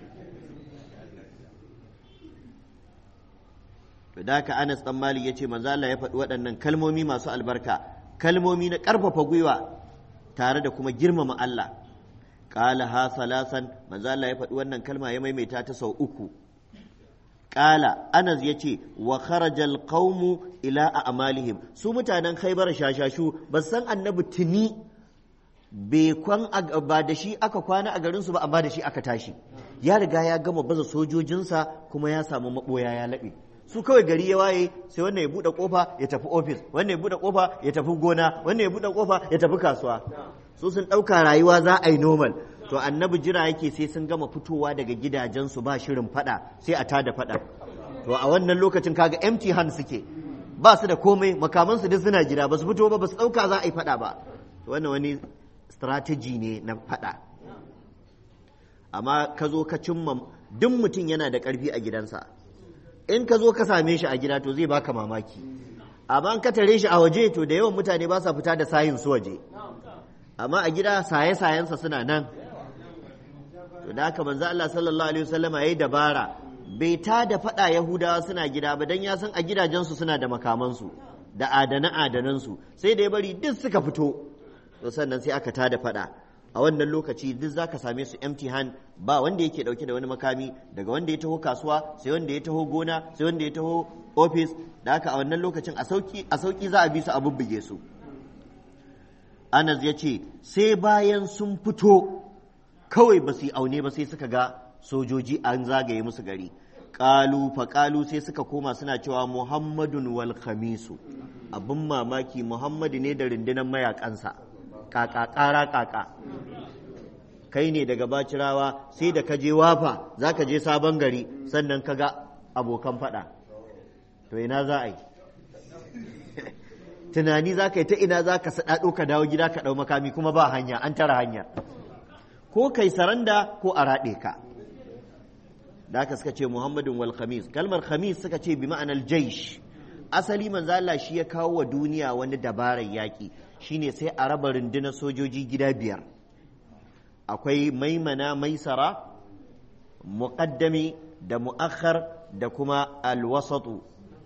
To da haka Anas dan Malik yace manzo Allah ya faɗi waɗannan kalmomi masu albarka, kalmomi na ƙarfafa gwiwa tare da kuma girmama Allah. Qala ha salasan, manzo Allah ya faɗi wannan kalma ya maimaita ta sau 3. Qala Anas yace wa kharajal qaumu ila a'malihim, su mutanen Khaybar shashashu ba san annabi tuni ba da shi aka kwana a garinsu ba, amma da shi aka tashi. Ya riga ya gama baza sojojinsa kuma ya samu maboya ya laɓe. Su kawai gari ya waye sai wannan ya buɗe ƙofa ya tafi ofis, wannan ya buɗe ƙofa ya tafi gona, wannan ya buɗe ƙofa ya tafi kasuwa. Su sun ɗauka rayuwa za a yi normal. To annabi jira yake sai sun gama fitowa daga gidajensu ba shirin faɗa sai a tada faɗa. To a wannan lokacin kaga empty hand suke, ba su da komai, makamansu duk suna gida, ba su fito ba su ɗauka za a yi faɗa ba. Wannan wani strategy ne na faɗa. Amma ka zo ka cimma, duk mutum yana da ƙarfi a gidansa, in ka zo ka same shi a gida to zai baka mamaki, amma in ka tare shi a waje to da yawan mutane ba sa fita da sayin su waje, amma a gida saye-sayensa suna nan. To da haka manzo Allah sallallahu alaihi wasallam yayi dabara, bai ta da faɗa Yahudawa suna gida ba, dan ya san a gidajensu suna da makamansu da adanansu, sai da ya bari duk suka fito, to sannan sai aka tada faɗa. A wannan lokaci duk zaka same su empty hand, ba wanda yake dauke da wani makami, daga wanda ya taho kasuwa sai wanda ya taho gona sai wanda ya taho office. Da haka a wannan lokacin a sauki za a bi su a bubbuge su. Anas ya ce sai bayan sun fito kawai ba su yi aune ba sai suka ga sojoji an zagaye musu gari. Qalu sai suka koma suna cewa Muhammadun wal khamisu, abin mamaki Muhammadu ne da rundunar mayakansa. Kaka kai ne daga Bacirawa sai da ka je Wafa za ka je Sabon Gari sannan ka ga abokan faɗa, to ina za a yi? Tunani za ka yi ta ina za ka saɗaɗo ka dawo gida ka ɗau makami, kuma ba hanya, an tara hanya, ko kai saranda ko a raɗe ka. Da haka suka ce Muhammadun wal khamis. Kalmar khamis suka ce bi ma'anar jaish. Asali manzo Allah shi ya kawo wa duniya wani dabarar yaƙi, shine sai a raba rundunar sojoji gida 5. Akwai maimana, maisara, muqaddami da mu'akhar da kuma alwasatu,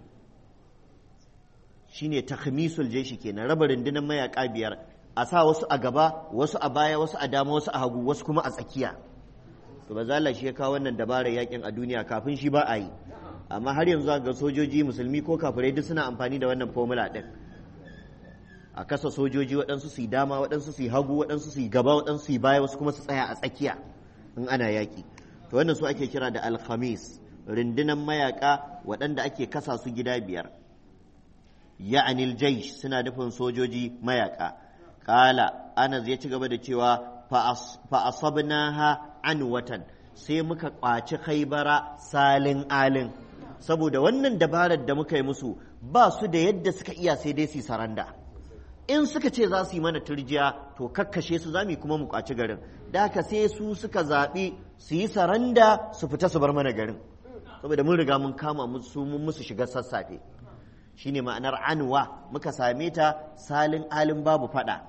shine takhmisul jaishi kenan, raba rundunar mayaka 5, a sa wasu a gaba, wasu a baya, wasu a dama, wasu a hagu, wasu kuma a tsakiya. To manzo Allah shi ya kawo wannan dabarar yaƙin a duniya, kafin shi ba a yi. Amma har yanzu ga sojoji musulmi ko kafirai duk suna amfani da wannan formula ɗin. A kasa sojoji, waɗansu su yi dama, waɗansu su yi hagu, waɗansu su yi gaba, waɗansu su yi baya, wasu kuma su tsaya a tsakiya in ana yaƙi. To wannan su ake kira da alkhamis, rundunar mayaka waɗanda ake kasa su gida 5. Ya'anil jaish, suna nufin sojoji mayaka. Kala Anas ya ci gaba da cewa fa asabnaha an watan, sai muka kwaci Khaybara salin alin. saboda wannan dabarar da muka yi musu ba su da yadda suka iya sai dai su yi saranda. In suka ce za su yi mana turjiya to kakkashe su za mu kuma mu kwaci garin, da haka sai su suka zaɓi su yi saranda su fita su bar mana garin, saboda mun riga mun kama musu mun musu shiga sassafe. Shine ma'anar anwa, muka same ta salin alin babu fada.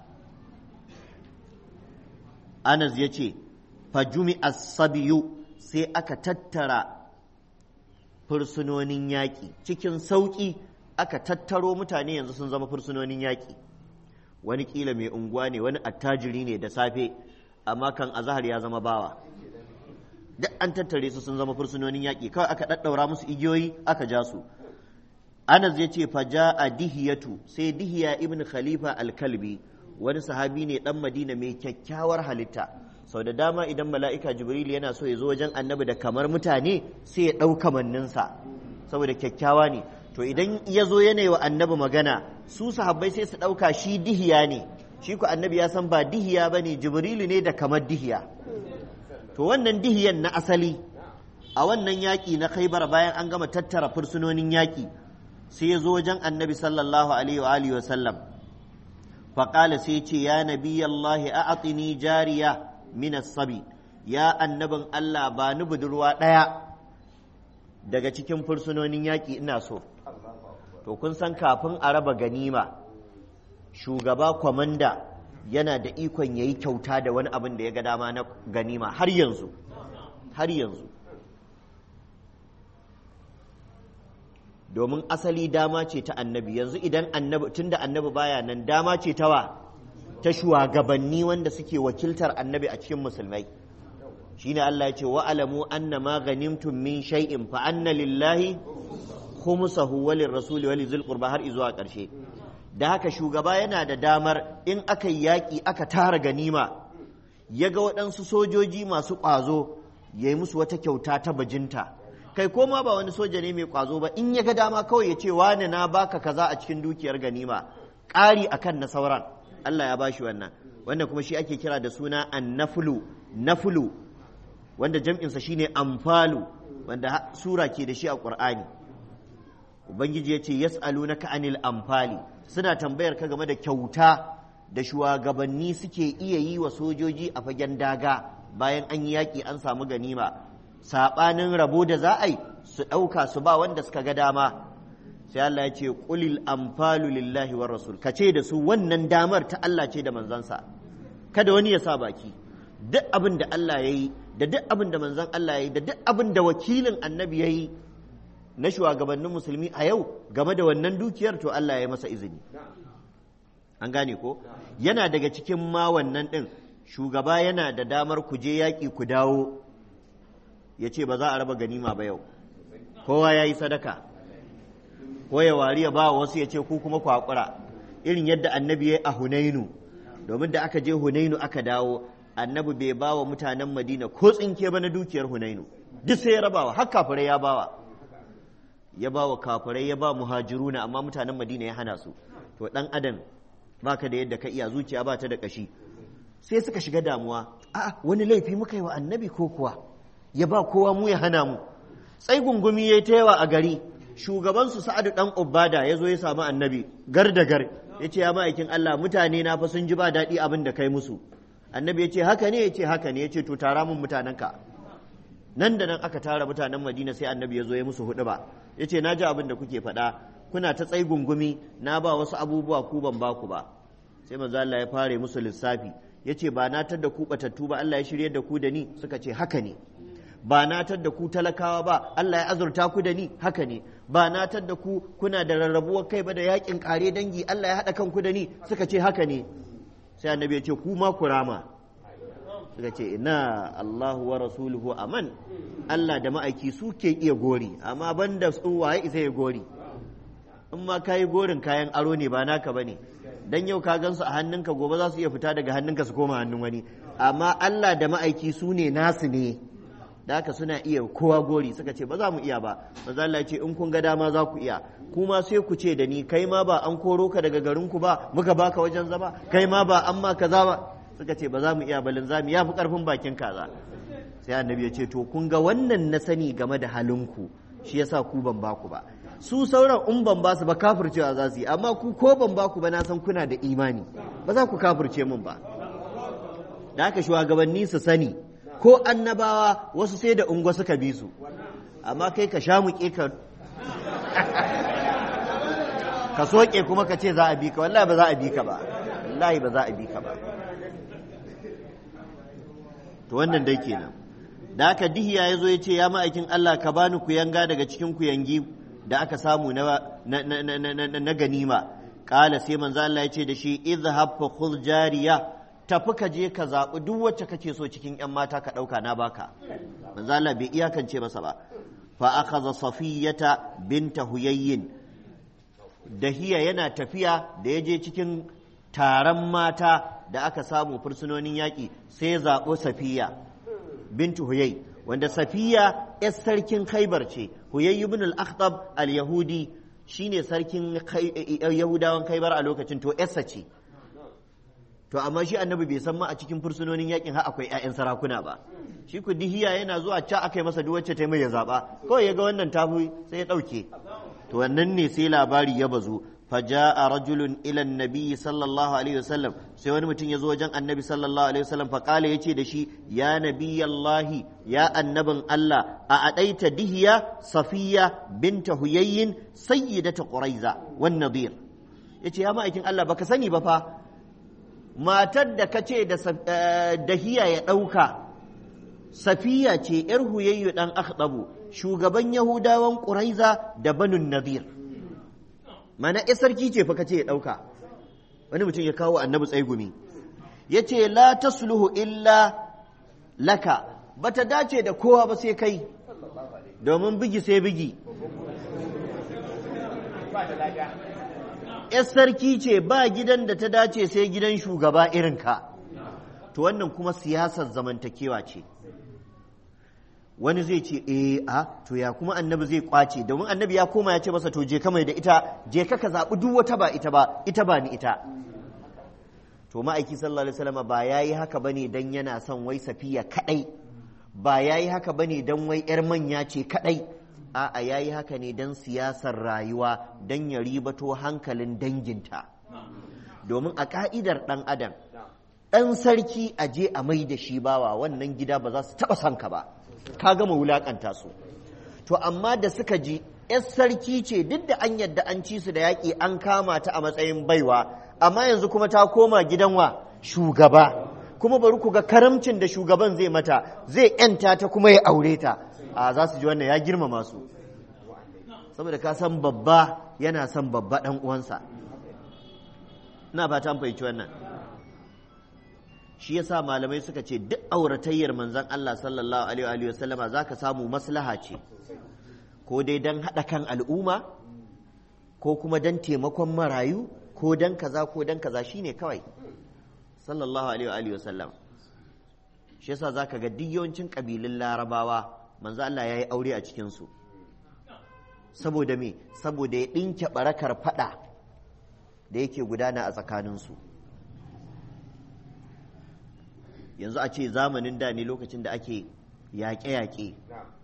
Anas ya ce fajumi as-sabiyu, sai aka tattara fursunonin yaƙi cikin sauƙi, aka tattaro mutane yanzu sun zama fursunonin yaƙi. Wani ƙila mai unguwa ne, wani attajiri ne da safe, amma kan azahar ya zama bawa. Duk an tattare su sun zama fursunonin yaƙi, kawai aka ɗaɗɗaura musu igiyoyi aka ja su. Anas ya ce faja a dihiyatu, sai dihiya ibn khalifa al-kalbi, wani sahabi ne ɗan madina mai kyakkyawar halitta. Sau da dama idan mala'ika jibril yana so ya zo wajen annabi da kamar mutane sai ya ɗau kamanninsa saboda kyakkyawa ne. To idan ya zo yanayi wa annabi magana, su sahabbai sai su ɗauka shi dihiya ne, shi ku annabi ya san ba dihiya ba ne, jibrilu ne da kamar dihiya. To wannan dihiyan na asali a wannan yaƙi na Khaibar, bayan an gama tattara fursunonin yaƙi, sai ya zo wajen annabi sallallahu alaihi wa sallam. Faƙala sai ce, ya nabiyallahi a'atini jariya min as-sabi, ya annabin Allah ba ni budurwa ɗaya daga cikin fursunonin yaƙi ina so. To kun san kafin a raba ganima, shugaba kwamanda yana da ikon ya yi kyauta da wani abin da ya ga dama na ganima har yanzu. Domin asali dama ce ta annabi, yanzu idan annabi, tunda annabi baya nan, dama ce ta shugabanni wanda suke wakiltar annabi a cikin musulmai. Shine Allah ya ce wa alamu anna ma ghanimtum min shay'in fa anna lillahi khumsahu wa lirrasuli wa lizil qurba har izuwa ƙarshe. Da haka shugaba yana da damar in aka yi yaƙi aka tara ganima, ya ga waɗansu sojoji masu ƙwazo ya yi musu wata kyauta ta bajinta. Kai ko ma ba wani soja ne mai ƙwazo ba, in ya ga dama kawai ya ce wane na baka kaza a cikin dukiyar ganima, ƙari akan na sauran. Allah ya bashi wannan kuma shi ake kira da suna nafulu, wanda jam'insa shine amfalu, wanda sura ke da shi a Qur'ani. Ubangiji ya ce yas'alunaka anil amfali, suna tambayar ka game da kyauta da shugabanni suke iya yi wa sojoji a fagen daga bayan an yi yaƙi an samu ganima, saɓanin rabo da za a yi su ɗauka su ba wanda suka ga dama. Sai Allah ya ce qulil amfalu lillahi war rasul, kace da su wannan damar ta Allah ce da manzansa, kada wani ya sa baki. Duk abin da Allah ya yi da duk abin da manzon Allah ya yi da duk abin da wakilin annabi ya yi na shugabannin musulmi a yau game da wannan dukiyar, to Allah ya masa izini. An gane ko? Yana daga cikin ma wannan ɗin, shugaba yana da damar ku je yaƙi ku dawo, ya ce ba za a raba ganima ba yau, kowa ya yi sadaka, ko ya wari ya ba wasu ya ce ku kuma ku haƙura, irin yadda annabi ya yi a Hunainu. Domin da aka je Hunainu aka dawo, annabi bai ba wa mutanen Madina ko tsinke ba na dukiyar Hunainu, duk sai ya rabawa, har kafirai ya bawa. Ya ba wa kafirai, ya ba muhajiruna, amma mutanen Madina ya hana su. To dan adam baka da yadda ka iya, zuciya ba ta da kashi, sai suka shiga damuwa. A'a, wani laifi muka yi wa annabi ko kuwa ya ba kowa mu ya hana mu? Tsai gungumi yayi ta yawa a gari. Shugaban su Sa'adu dan Ubada ya zo ya samu annabi gar da gar, ya ce ya ma'aikin Allah, mutane na fa sun ji ba daɗi abin da kai musu. Annabi ya ce haka ne, ya ce haka ne, ya ce to tara mun mutanenka. Nan da nan aka tara mutanen Madina, sai annabi ya zo ya musu huɗuba. Ya ce na ji abin da kuke faɗa, kuna ta tsai gungumi, na ba wasu abubuwa ku ban ba ku ba. Sai manzo Allah ya fare musu lissafi, ya ce ba na tadda ku batattu ba, Allah ya shirye da ku da ni. Suka ce haka ne. Ba na tadda ku talakawa ba, Allah ya azurta ku da ni. Haka ne. Ba na tadda ku kuna da rarrabuwar kai ba da yakin kare dangi, Allah ya haɗa kanku da ni. Suka ce haka ne. Sai annabi ya ce ku ma ku rama. Suka ce ina Allahu wa rasuluhu aman, Allah da ma'aiki su ke iya gori, amma banda su waye isa ya gori. In ma kayi gorin kayan aro ne ba naka bane, dan yau ka gansu a hannunka, gobe za su iya fita daga hannunka su koma hannun wani, amma Allah da ma'aiki su ne nasu ne, da haka suna iya kowa gori. Suka ce ba za mu iya ba. Manzo Allah ya ce in kun ga dama za ku iya, kuma sai ku ce da ni, kai ma ba an koro ka daga garinku ba muka baka wajen zama, kai ma ba an ma kaza ba. Suka ce ba za mu iya balin zami, ya fi ƙarfin bakin kaza. Sai annabi ya ce to kun ga wannan na sani game da halinku, shi yasa ku ban baku ba. Su sauran in ban ba su ba kafircewa za su yi, amma ku ko ban baku ba na san kuna da imani, ba za ku kafirce min ba. Da haka shugabanni su sani, ko annabawa wasu sai da unguwa suka bi su, amma kai ka sha muƙe ka soke kuma ka ce za a bi ka, wallahi ba za a bi ka ba, wallahi ba za a bi ka ba. To wannan dai kenan. Da haka Dihiya ya zo ya ce, ya ma'aikin Allah ka bani kuyanga daga cikin kuyangi da aka samu na ganima. Kala sai manzo Allah ya ce da shi, izhab fa khudh jariya, tafi ka je ka zaɓi duk wacce kake so cikin ƴan mata ka ɗauka na baka. Manzo Allah bai iyakance masa ba. Fa akhadha Safiyata binta Huyayyin. Dahiya yana tafiya da ya je cikin taron mata da aka samu fursunonin yaƙi, sai ya zaɓo Safiya bintu Huyay, wanda Safiya ‘yar sarkin Khaibar ce. Huyay ibn al-Akhtab al-Yahudi shine sarkin Yahudawan Khaibar a lokacin, to ‘yarsa ce. To amma shi annabi bai san ma a cikin fursunonin yaƙin har akwai ‘ya'yan sarakuna ba. Shi ku Dihiya yana zuwa ca aka yi masa duk wacce ta mai ya zaɓa, kawai ya ga wannan tafi sai ya ɗauke. To wannan ne sai labari ya bazu. فجاء رجل إلى النبي صلى الله عليه وسلم سيوان متن يزوجا النبي صلى الله عليه وسلم فقال يتي دشي يا نبي الله يا النبي الله أأتيت دهيا صفية بنت هيي سيدة قريظة والنضير يتي يا ما أيكن الله بكسني بفا ما تد كتي دهيا يأوكا صفية تي إرهيي أن أخطبو شو غبن يهودا وان قريظة دبن النضير. Mana sarki ce fa kace ya ɗauka. Wani mutum ya kawo annabi tsaigumi ya ce la tasluhu illa laka, bata dace da kowa ba sai kai, domin bigi sai bigi. ‘Yar sarki ce ba gidan da ta dace sai gidan shugaba irinka. To wannan kuma siyasar zamantakewa ce. Wani zai ce to ya kuma annabi zai kwace, domin annabi ya koma ya ce masa to je ka mai da ita, je ka zaɓi duk wata ba ita ba ni ita. To ma'aiki sallallahu alaihi wasallam ba yayi haka bane dan yana son wai Safiya kadai, ba yayi haka bane dan wai yar manya ce kadai, a'a yayi haka ne dan siyasar rayuwa, dan ya ribato hankalin danginta. Domin a ka'idar dan adam, dan sarki a je a mai da shi bawa, wannan gida ba za su taba son ka ba, ka gama wulakanta su. To amma da suka ji ‘yar sarki ce, duk da an yadda an ci su da yaƙi an kama ta a matsayin baiwa, amma yanzu kuma ta koma gidan wa shugaba, kuma bari ku ga karamcin da shugaban zai mata, zai ‘yanta ta kuma ya aure ta, a za su ji wannan ya girmama su, saboda ka san babba yana son babba ɗan uwansa. Ina fata an fahimci wannan. Shi yasa malamai suka ce duk auratayyar manzon Allah sallallahu alaihi wa sallama zaka samu maslaha ce, ko dai dan haɗa kan al'umma, ko kuma dan taimakon marayu, ko dan kaza shine kawai sallallahu alaihi wa sallam. Shi yasa zaka ga duk yawancin kabilun Larabawa manzon Allah yayi aure a cikin su. Saboda me? Saboda ya dinke barakar fada da yake gudana a tsakaninsu. Yanzu a ce zamanin da ne lokacin da ake yaƙe-yaƙe,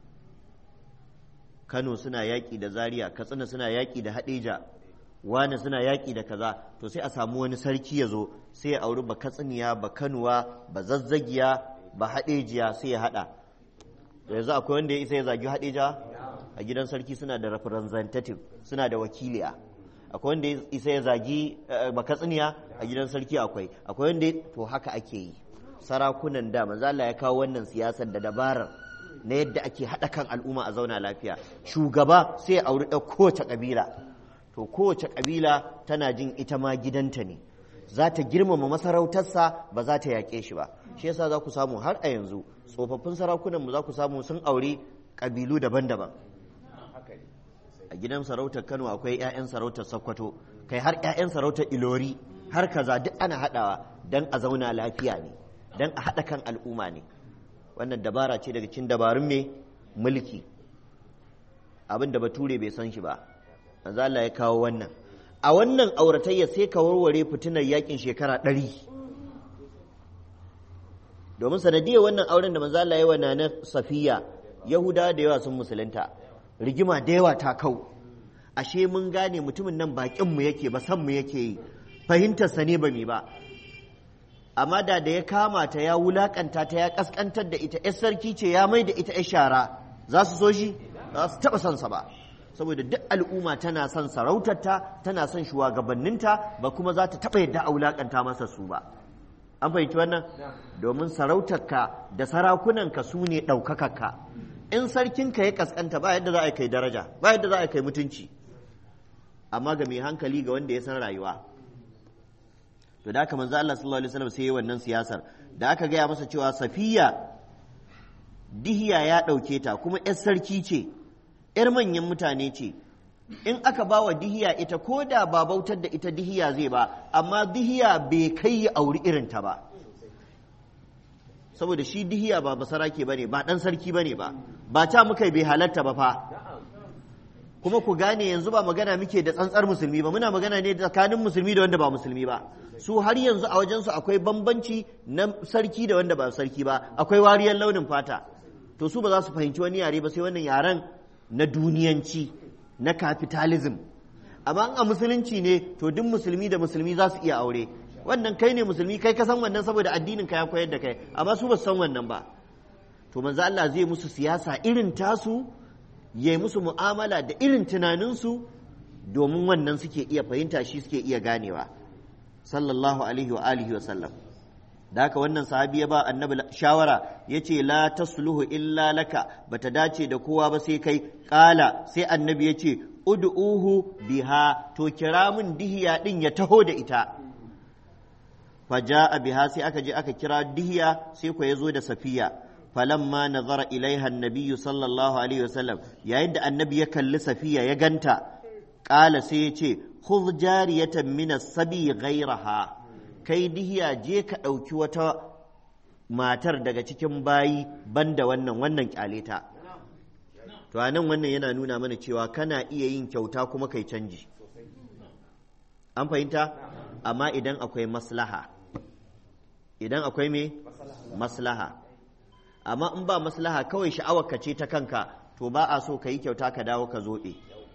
Kano suna yaƙi da Zaria, Katsina suna yaƙi da Hadeja, Wane suna yaƙi da kaza, to sai a samu wani sarki ya zo sai ya auri ba Katsiniya, ba Kanuwa, ba Zazzagiya, ba Hadejiya, sai ya haɗa. Yanzu akwai wanda ya isa ya zagi Hadeja? A gidan sarki suna da representative, suna da wakiliya. Akwai wanda ya isa ya zagi ba Katsiniya? A gidan sarki akwai wanda to haka ake yi. Sarakunan da manzo Allah ya kawo wannan siyasar da dabarar na yadda ake haɗa kan al'umma a zauna lafiya. Shugaba sai ya auri kowace ƙabila, to kowace ƙabila tana jin ita ma gidanta ne, za ta girmama masarautarsa, ba za ta yaƙe shi ba. Shi yasa za ku samu har a yanzu tsofaffin sarakunan mu za ku samu sun auri ƙabilu daban-daban. A gidan sarautar Kano akwai 'ya'yan sarautar Sokoto, kai har 'ya'yan sarautar Ilori, har kaza duk ana haɗawa don a zauna lafiya ne, don a haɗa kan al'umma ne. Wannan dabara ce daga cikin dabarun mai mulki, abin da bature bai san shi ba. Manzo Allah ya kawo wannan. A wannan auratayya sai ka warware fitinar yakin shekara 100. Domin sanadiyar wannan auren da manzo Allah ya yi wa Nana Safiya, Yahudawa da yawa sun musulunta. rigima da yawa ta kau. Ashe mun gane mutumin nan bakin mu yake ba, san mu yake yi, fahimtarsa ne ba mi ba. Amma da ya kama ta ya wulakanta ta ya kaskantar da ita, yar sarki ce ya mai da ita yar shara, za su so shi? Za su taɓa son sa ba. Saboda duk al'umma tana son sarautarta, tana son shugabanninta, ba kuma za ta taɓa yadda a wulakanta masa su ba. An fahimci wannan? Domin sarautarka da sarakunanka su ne ɗaukakarka. In sarkinka ya kaskanta ba yadda za a kai daraja, ba yadda za a kai mutunci. Amma ga mai hankali, ga wanda ya san rayuwa. To da haka manzo Allah sallallahu alaihi wasallam sai yayi wannan siyasar. Da aka gaya masa cewa Safiya Dihiya ya ɗauke ta, kuma 'yar sarki ce, 'yar manyan mutane ce. In aka ba wa Dihiya ita, ko da ba bautar da ita Dihiya zai ba, amma Dihiya bai kai ya auri irinta ba. Saboda shi Dihiya ba basarake bane, ba ɗan sarki bane ba ta muka bai halatta ba fa. Kuma ku gane yanzu ba magana muke da tsantsar musulmi ba, muna magana ne tsakanin musulmi da wanda ba musulmi ba. Su har yanzu a wajensu akwai bambanci na sarki da wanda ba sarki ba, akwai wariyar launin fata. To su ba za su fahimci wani yare ba sai wannan yaren na duniyanci, na capitalism. Amma a musulunci ne to duk musulmi da musulmi za su iya aure. Wannan kai ne musulmi, kai ka san wannan saboda addinin ka ya koyar da kai, amma su ba su san wannan ba. To manzo Allah zai musu siyasa irin tasu, yayi musu mu'amala da irin tunaninsu, domin wannan suke iya fahimta, shi suke iya ganewa. Sallallahu alaihi wa alihi wa sallam. Da haka wannan sahabi ya ba annabi shawara, yace la tasluhu illa laka, bata dace da kowa ba sai kai. Kala, sai annabi yace ud'uhu biha, to kira min Dihiya din ya taho da ita. Faja'a biha, sai aka je aka kira Dihiya, sai ko yazo da Safiya. Falamma nazara ilaiha annabiyyu sallallahu alaihi wasallam, yayin da annabi ya kalli Safiya ya ganta, kala sai yace khudh jariyatan min as-sabi ghayraha, kai Dihiya je ka ɗauki wata matar daga cikin bayi banda wannan kyale ta. To anan wannan yana nuna mana cewa kana iya yin kyauta kuma kai canji. An fahimta? Amma idan akwai maslaha. Idan akwai me? Maslaha. Amma in ba maslaha, kawai sha'awarka ce ta kanka, to ba a so ka yi kyauta ka dawo ka zoɓe.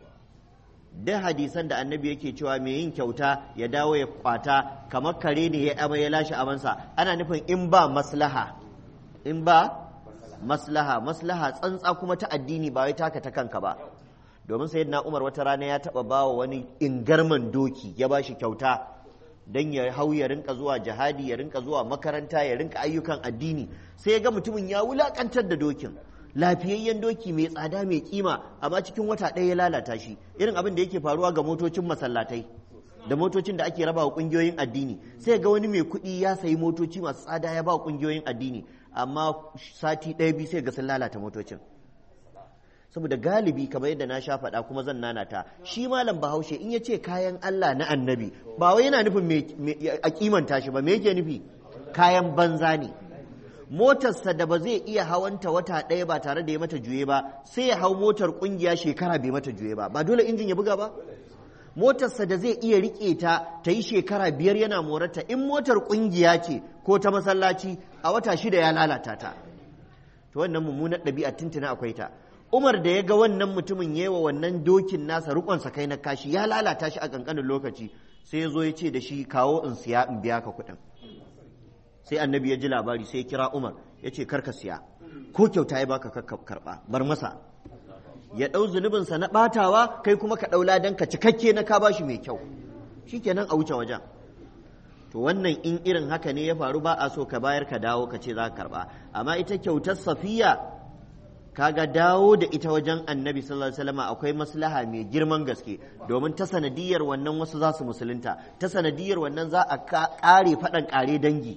Duk hadisan da annabi yake cewa mai yin kyauta ya dawo ya kwata kamar kare ne ya amai ya lashe amansa, ana nufin in ba maslaha. In ba maslaha tsantsa kuma ta addini, ba wai taka ta kanka ba. Domin sayyidina Umar wata rana ya taba bawa wani ingarman doki, ya bashi kyauta dan ya hau ya rinka zuwa jihadi, ya rinka zuwa makaranta, ya rinka ayyukan addini. Sai ya ga mutumin ya wulakantar da dokin, lafiyayyen doki mai tsada mai kima, amma cikin wata ɗaya ya lalata shi. Irin abin da yake faruwa ga motocin masallatai da motocin da ake raba wa ƙungiyoyin addini. Sai ga wani mai kuɗi ya sayi motoci masu tsada ya ba wa ƙungiyoyin addini, amma sati ɗaya biyu sai ga sun lalata motocin. Saboda galibi kamar yadda na sha faɗa kuma zan nanata, shi malam Bahaushe in ya ce kayan Allah na annabi, ba wai yana nufin a kimanta shi ba, me yake nufi? Kayan banza ne. Motarsa da ba zai iya hawanta wata ɗaya ba tare da ya mata juye ba, sai ya hau motar ƙungiya shekara bai mata juye ba dole injin ya buga ba? Motarsa da zai iya riƙe ta yi shekara 5 yana morarta, in motar ƙungiya ce ko ta masallaci, a wata 6 ya lalata ta. To wannan mummunar ɗabi'a tuntuna akwai ta. Umar da ya ga wannan mutumin yewa wannan dokin nasa riƙonsa kai na kashi, ya lalata shi a ƙanƙanin lokaci, sai ya zo ya ce da shi kawo in siya in biya ka kuɗin. Sai annabi ya ji labari, sai ya kira Umar ya ce karka siya, ko kyauta ya baka karɓa, bar masa. Ya ɗau zunubinsa na ɓatawa, kai kuma ka ɗau ladan ka cikakke na ka bashi mai kyau, shikenan a wuce wajen. To wannan in irin haka ne ya faru, ba a so ka bayar ka dawo ka ce za ka karɓa. Amma ita kyautar Safiya, kaga dawo da ita wajen annabi sallallahu alaihi wasallam akwai maslaha mai girman gaske, domin ta sanadiyar wannan wasu za su musulunta, ta sanadiyar wannan za a ƙare faɗan ƙare dangi.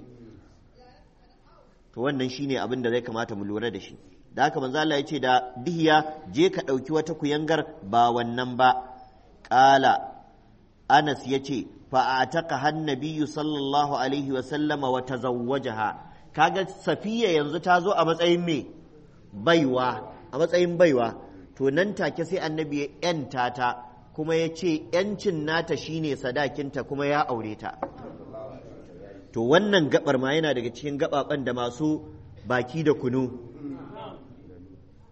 To wannan shine abin da zai kamata mu lura da shi. Da haka manzo Allah ya ce da Dihiya, je ka ɗauki wata kuyangar ba wannan ba. Ƙala, Anas ya ce fa ataka hannabiyyu sallallahu alaihi wasallam wa tazawwajaha. Kaga Safiya yanzu ta zo a matsayin me? Baiwa, a matsayin baiwa. To nan take sai annabi ya ‘yanta ta, kuma ya ce ‘yancin nata shine sadakinta, kuma ya aure ta. To wannan gabar ma yana daga cikin gababan da masu baki da kunu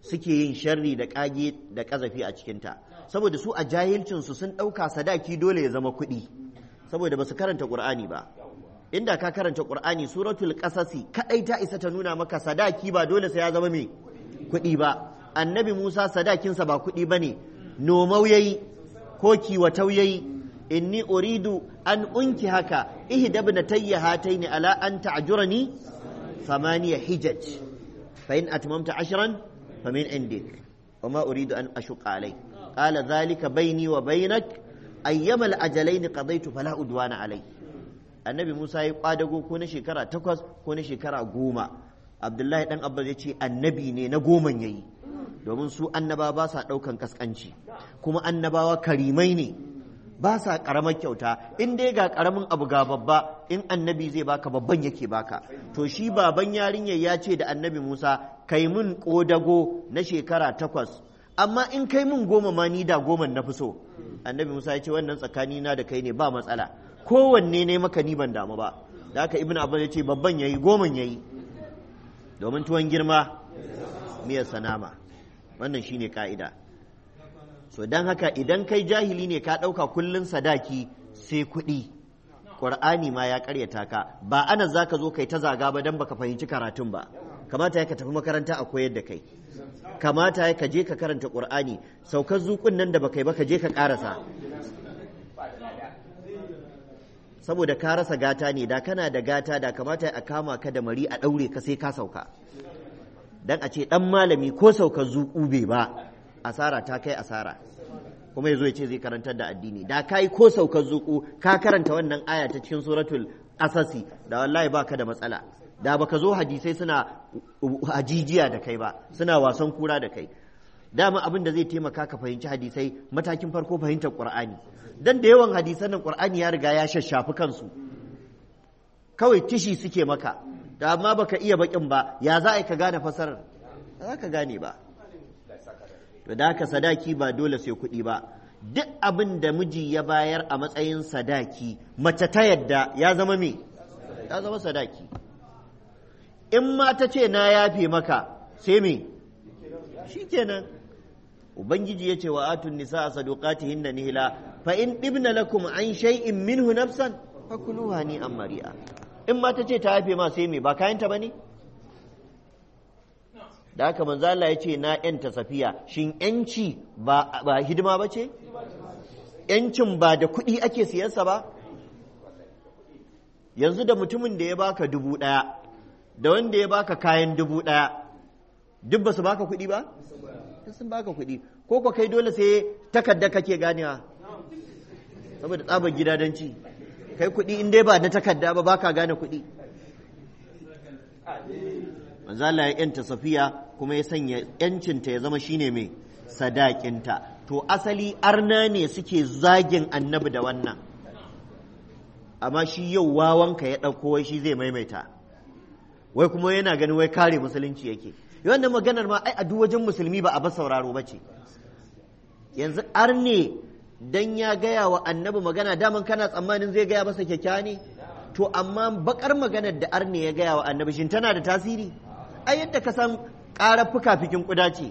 suke yin sharri da ƙage da ƙazafi a cikinta, saboda su a jahilcinsu sun ɗauka sadaki dole ya zama kuɗi, saboda ba su karanta ƙur'ani ba. Inda ka karanta ƙur'ani, suratul ƙasasi kaɗai ta isa ta nuna maka sadaki ba dole sai ya zama mai kuɗi ba. Annabi Musa sadakinsa ba kuɗi ba ne, nomau yayi ko kiwatau yayi. Inni uridu an unki haka ihda ibnatayya hataini ala an ta'jurani thamaniya hijaj fa in atmamta 10 famin indik wama uridu an ashuqa alayk qala dhalika bayni wa baynak ayyama al-ajalayn qadaytu fala udwana alay. Annabi Musa ya kwadago ko na shekara 8 ko na shekara 10. Abdullahi dan Abbas ya ce annabi ne na 10 yayi, domin su annabawa ba sa daukan kaskanci, kuma annabawa karimai ne, ba sa karamar kyauta. In dai ga karamin abu ga babba, in annabi zai baka babban yake baka. To shi baban yarinyar ya ce da annabi Musa, kai mun kodago na shekara 8, amma in kai mun 10 ma ni da 10 na fi so. Annabi Musa ya ce wannan tsakani na da kai ne, ba matsala, kowanne ne maka ni ban damu ba. Da haka Ibn Abbas ya ce babban yayi 10 yayi, domin tuwon girma miyar sanama. Wannan shine ka'ida. So don haka idan kai jahili ne ka ɗauka kullun sadaki sai kuɗi, ƙur'ani ma ya ƙaryata ka. Ba ana za ka zo kai ta zaga ba don baka fahimci karatun ba. Kamata ya ka tafi makaranta a koyar da kai, kamata ya ka je ka karanta ƙur'ani. Saukar zuƙun nan da baka yi ba ka je ka ƙarasa, saboda ka rasa gata ne. Da kana da gata da kamata a kama ka da mari a ɗaure ka sai ka sauka, don a ce ɗan malami ko saukar zuƙu bai ba, asara ta kai asara. Kuma ya zo ya ce zai karantar da addini. Da ka yi ko saukar zuƙu ka karanta wannan aya ta cikin suratul asasi, da wallahi ba ka da matsala. Da baka zo hadisai suna hajijiya da kai ba, suna wasan kura da kai. Dama abin da zai taimaka ka fahimci hadisai, matakin farko fahimtar ƙur'ani. Dan da yawan hadisan nan ƙur'ani ya riga ya shashafi kansu, kawai tishi suke maka. Da amma baka iya bakin ba, ya za a ka gane fasarar? Ba za ka gane ba. To da haka sadaki ba dole sai kuɗi ba. Duk abin da miji ya bayar a matsayin sadaki, mace ta yadda, ya zama me? Ya zama sadaki. In ma ta ce na yafe maka, sai me? Shikenan. Ubangiji ya ce wa atun nisa a saduqatihinna nihla fa in ibna lakum an shay'in minhu nafsan fakuluha ni an mari'a. In ma ta ce ta yafe ma, sai me? Ba kayanta bane? Da haka manzo Allah ya ce na yanta Safiya. Shin yanci ba hidima ba ce? Yancin ba da kuɗi ake siyarsa ba? Yanzu da mutumin da ya baka 1000 da wanda ya baka kayan 1000, duk ba su baka kuɗi ba? Sun baka kuɗi. Ko ko kai dole sai takarda kake ganewa, saboda tsabar gidadanci. Kai kuɗi in dai ba na takarda ba baka gane kuɗi. Manzo Allah ya yanta Safiya, kuma ya sanya yancinta ya zama shine mai sadakinta. To asali arna ne suke zagin annabi da wannan, amma shi yau wawanka ya ɗauko wai shi zai maimaita, wai kuma yana ganin wai kare musulunci yake. Wannan maganar ma ai a duk wajen musulmi ba a ba sauraro ba ce. Yanzu arne dan ya gaya wa annabi magana, daman kana tsammanin zai gaya masa kyakkyawa ne? To amma bakar maganar da arne ya gaya wa annabi, shin tana da tasiri? Ai yadda ka san ƙarar fukafikin ƙuda ce.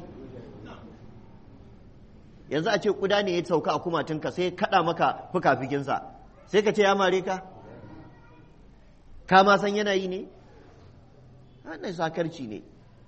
Yanzu a ce ƙuda ne ya sauka a kumatunka, sai kaɗa maka fukafikinsa, sai ka ce ya mare ka? Ka ma san yana yi ne? Wannan sakarci ne.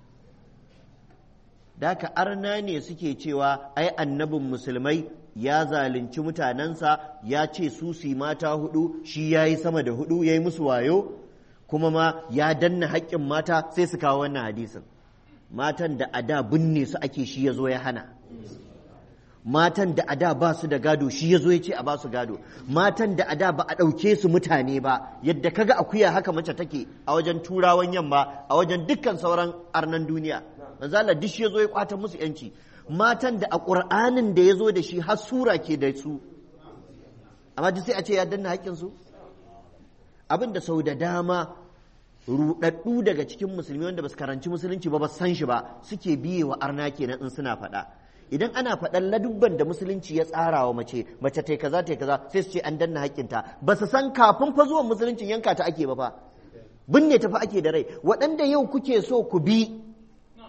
Da ka arna ne suke cewa ai annabin musulmai ya zalunci mutanensa, ya ce su mata 4, shi ya yi sama da 4, ya yi musu wayo, kuma ma ya danna haƙƙin mata. Sai su kawo wannan hadisin. Matan da a da binne su ake, shi ya zo ya hana. Matan da a da ba su da gado, shi ya zo ya ce a ba su gado. Matan da a da ba a ɗauke su mutane ba, yadda kaga akuya haka mace take a wajen turawan yamma, a wajen dukkan sauran arnan duniya. Manzo Allah duk shi ya zo ya kwata musu yanci. Matan da a ƙur'anin da ya zo da shi har sura ke da su, amma duk sai a ce ya danna haƙƙinsu. Abin da sau da dama ruɗaɗɗu daga cikin musulmi wanda ba su karanci musulunci ba, ba san shi ba, suke biye wa arna kenan in suna faɗa. Idan ana faɗan ladubban da musulunci ya tsara wa mace tai kaza sai su ce an danna haƙƙinta. Ba su san kafin fa zuwan musuluncin yanka ta ake ba fa, binne ta fa ake da rai. Waɗanda yau kuke so ku bi,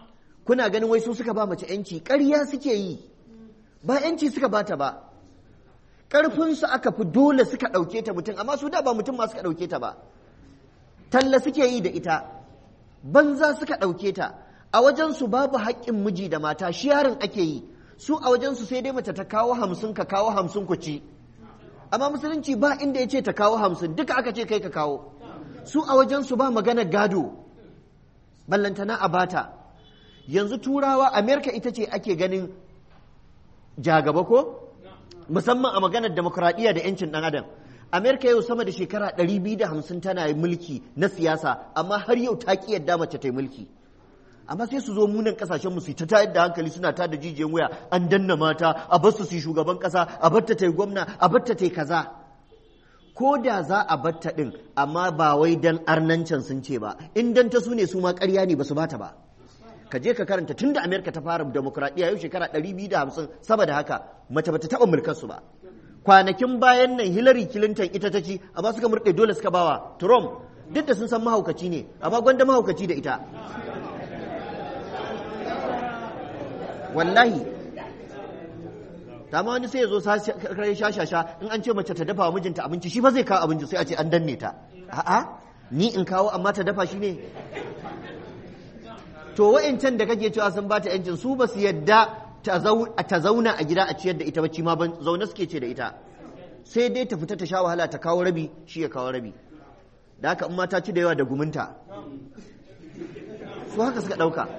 kuna ganin wai su suka ba mace yanci, ƙarya suke yi, ba yanci suka bata ba, ƙarfinsu aka fi dole suka ɗauke ta mutum, amma su da ba mutum ma suka ɗauke ta ba, talla suke yi da ita, banza suka ɗauke ta. A wajensu babu haƙƙin miji da mata, shiyarin ake yi, su a wajensu sai dai mace ta kawo 50 ka kawo 50 ku ci, amma musulunci ba inda ya ce ta kawo 50, duka aka ce kai ka kawo. Su a wajensu ba magana gado, ballantana a bata. Yanzu turawa, Amerika ita ce ake ganin jagaba ko? Musamman a maganar demokuraɗiyya da 'yancin ɗan adam. Amerika yau sama da shekara 250 tana mulki na siyasa, amma har yau ta ƙi yadda mace ta yi mulki. Amma sai su zo munan kasashen mu su ta tayar da hankali, suna ta da jijiyan waya, an danna mata, a bar su shugaban kasa, a bar ta yi gwamna, a bar ta yi kaza. Ko da za a bar ta din, amma ba wai dan arnancan sun ce ba, in dan ta su ne su ma ƙarya ne ba su bata ba. Ka je ka karanta tun da Amerika ta fara demokradiyya yau shekara 250 saboda haka mace bata taɓa mulkar su ba. Kwanakin bayan nan Hillary Clinton ita ta ci, amma suka murɗe dole suka bawa Trump, duk da sun san mahaukaci ne, amma gwanda mahaukaci da ita. Wallahi ta ma wani sai ya zo shashasha in an ce mace ta dafa wa mijinta abinci, shi fa zai kawo abinci sai a ce an danne ta. A'a, ni in kawo amma ta dafa shi ne? To wa'incan da kake cewa sun bata yancin, su ba su yadda ta zauna a gida a ciyar da ita bacci ma ban zaune suke ce da ita, sai dai ta fita ta sha wahala ta kawo rabi, shi ya kawo rabi. Da haka in ma ta ci da yawa da gumunta, su haka suka ɗauka.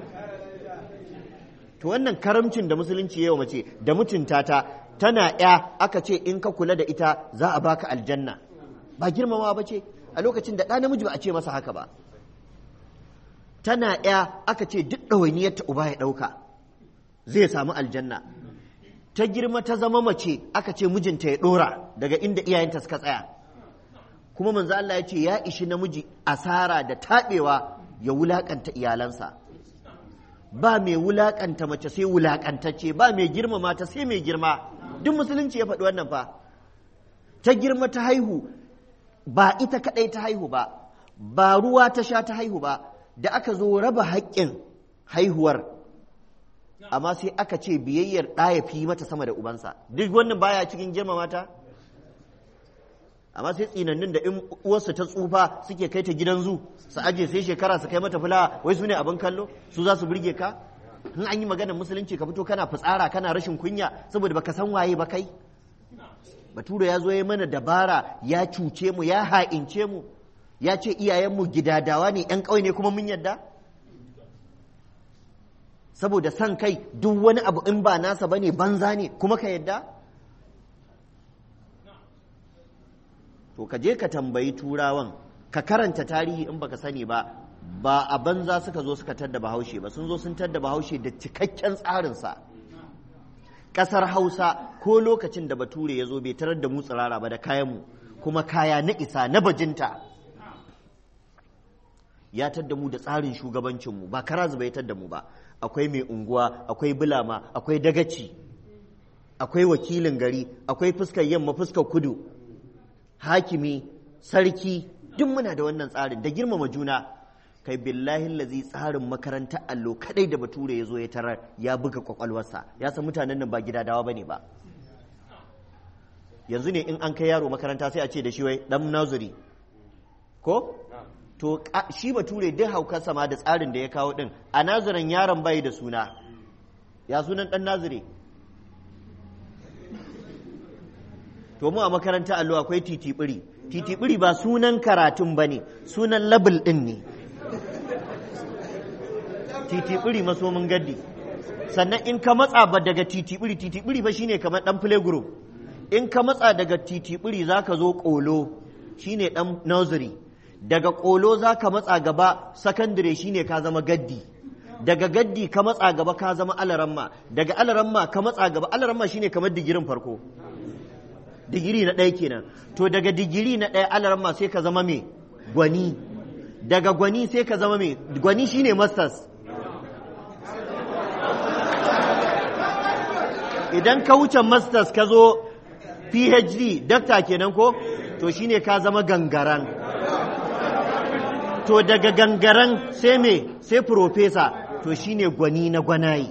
To wannan karamcin da musulunci yau mace da mutunta ta, tana ya aka ce in ka kula da ita za a baka aljanna, ba girmamawa ba ce a lokacin da ɗa namiji ba a ce masa haka ba. Tana ya aka ce duk ɗawainiyar ta uba ya ɗauka zai samu aljanna. Ta girma ta zama mace aka ce mijinta ya ɗora daga inda iyayenta suka tsaya. Kuma manzo Allah ya ce ya ishi namiji asara da taɓewa ya wulaƙanta iyalansa. Ba mai wulaƙanta mace sai wulaƙantacce, ba mai girmama ta sai mai girma. Duk musulunci ya faɗi wannan fa. Ta girma ta haihu, ba ita kaɗai ta haihu ba, ba ruwa ta sha ta haihu ba, da aka zo raba haƙƙin haihuwar, amma sai aka ce biyayyar ɗa ya fi mata sama da ubansa. Duk wannan baya cikin girmama ta? Amma sai tsinannin da in uwarsa ta tsufa suke kai ta gidan zu su aje sai shekara su kai mata fulawa, wai su ne abin kallo, su za su burge ka? In an yi maganar musulunci ka fito kana fitsara kana rashin kunya saboda baka san waye ba kai. Bature ya zo ya mana dabara, ya cuce mu, ya ha'ince mu, ya ce iyayenmu gidadawa ne, 'yan ƙauye ne kuma mun yadda? Saboda san kai duk wani abu in ba nasa bane banza ne kuma ka yadda? To ka je ka tambayi turawan, ka karanta tarihi in baka sani ba, ba a banza suka zo suka tadda Bahaushe ba, sun zo sun tadda Bahaushe da cikakken tsarinsa. Ƙasar Hausa ko lokacin da Bature ya zo bai tarar da mu tsirara ba da kayanmu, kuma kaya na isa na bajinta. Ya tadda mu da tsarin shugabancinmu, ba kara zuba ya tadda mu ba. Akwai mai unguwa, akwai bulama, akwai dagaci, akwai wakilin gari, akwai fuskar yamma, fuskar kudu, hakimi, sarki, duk muna da wannan tsarin da girmama juna. Kai billahi lazi tsarin makarantar allo kadai da Bature ya zo ya tarar ya buga kwakwalwarsa, ya san mutanen nan ba gidadawa bane ba. Yanzu ne in an kai yaro makaranta sai a ce da shi wai dan nazari ko? To shi Bature duk haukarsa ma da tsarin da ya kawo din, a nazarin yaron bai da suna, ya sunan dan nazari. To mu a makaranta allo akwai titibiri. Titibiri ba sunan karatun bane, sunan label din ne. Titibiri masomin gaddi. Sannan in ka matsa ba daga titibiri ba shine kamar dan playgroup. In ka matsa daga titibiri zaka zo kolo, shine dan nursery. Daga kolo zaka matsa gaba secondary shine ka zama gaddi. Daga gaddi ka matsa gaba ka zama alaramma. Daga alaramma ka matsa gaba, alaramma shine kamar digirin farko. Digiri na ɗaya kenan. To daga digiri na ɗaya alaramma sai ka zama me? Gwani. Daga gwani sai ka zama me? Gwani shine masters. Idan ka wuce masters ka zo PhD, dakta kenan ko? To shine ka zama gangaran. To daga gangaran sai me? Sai professor. To to shine gwani na gwanaye.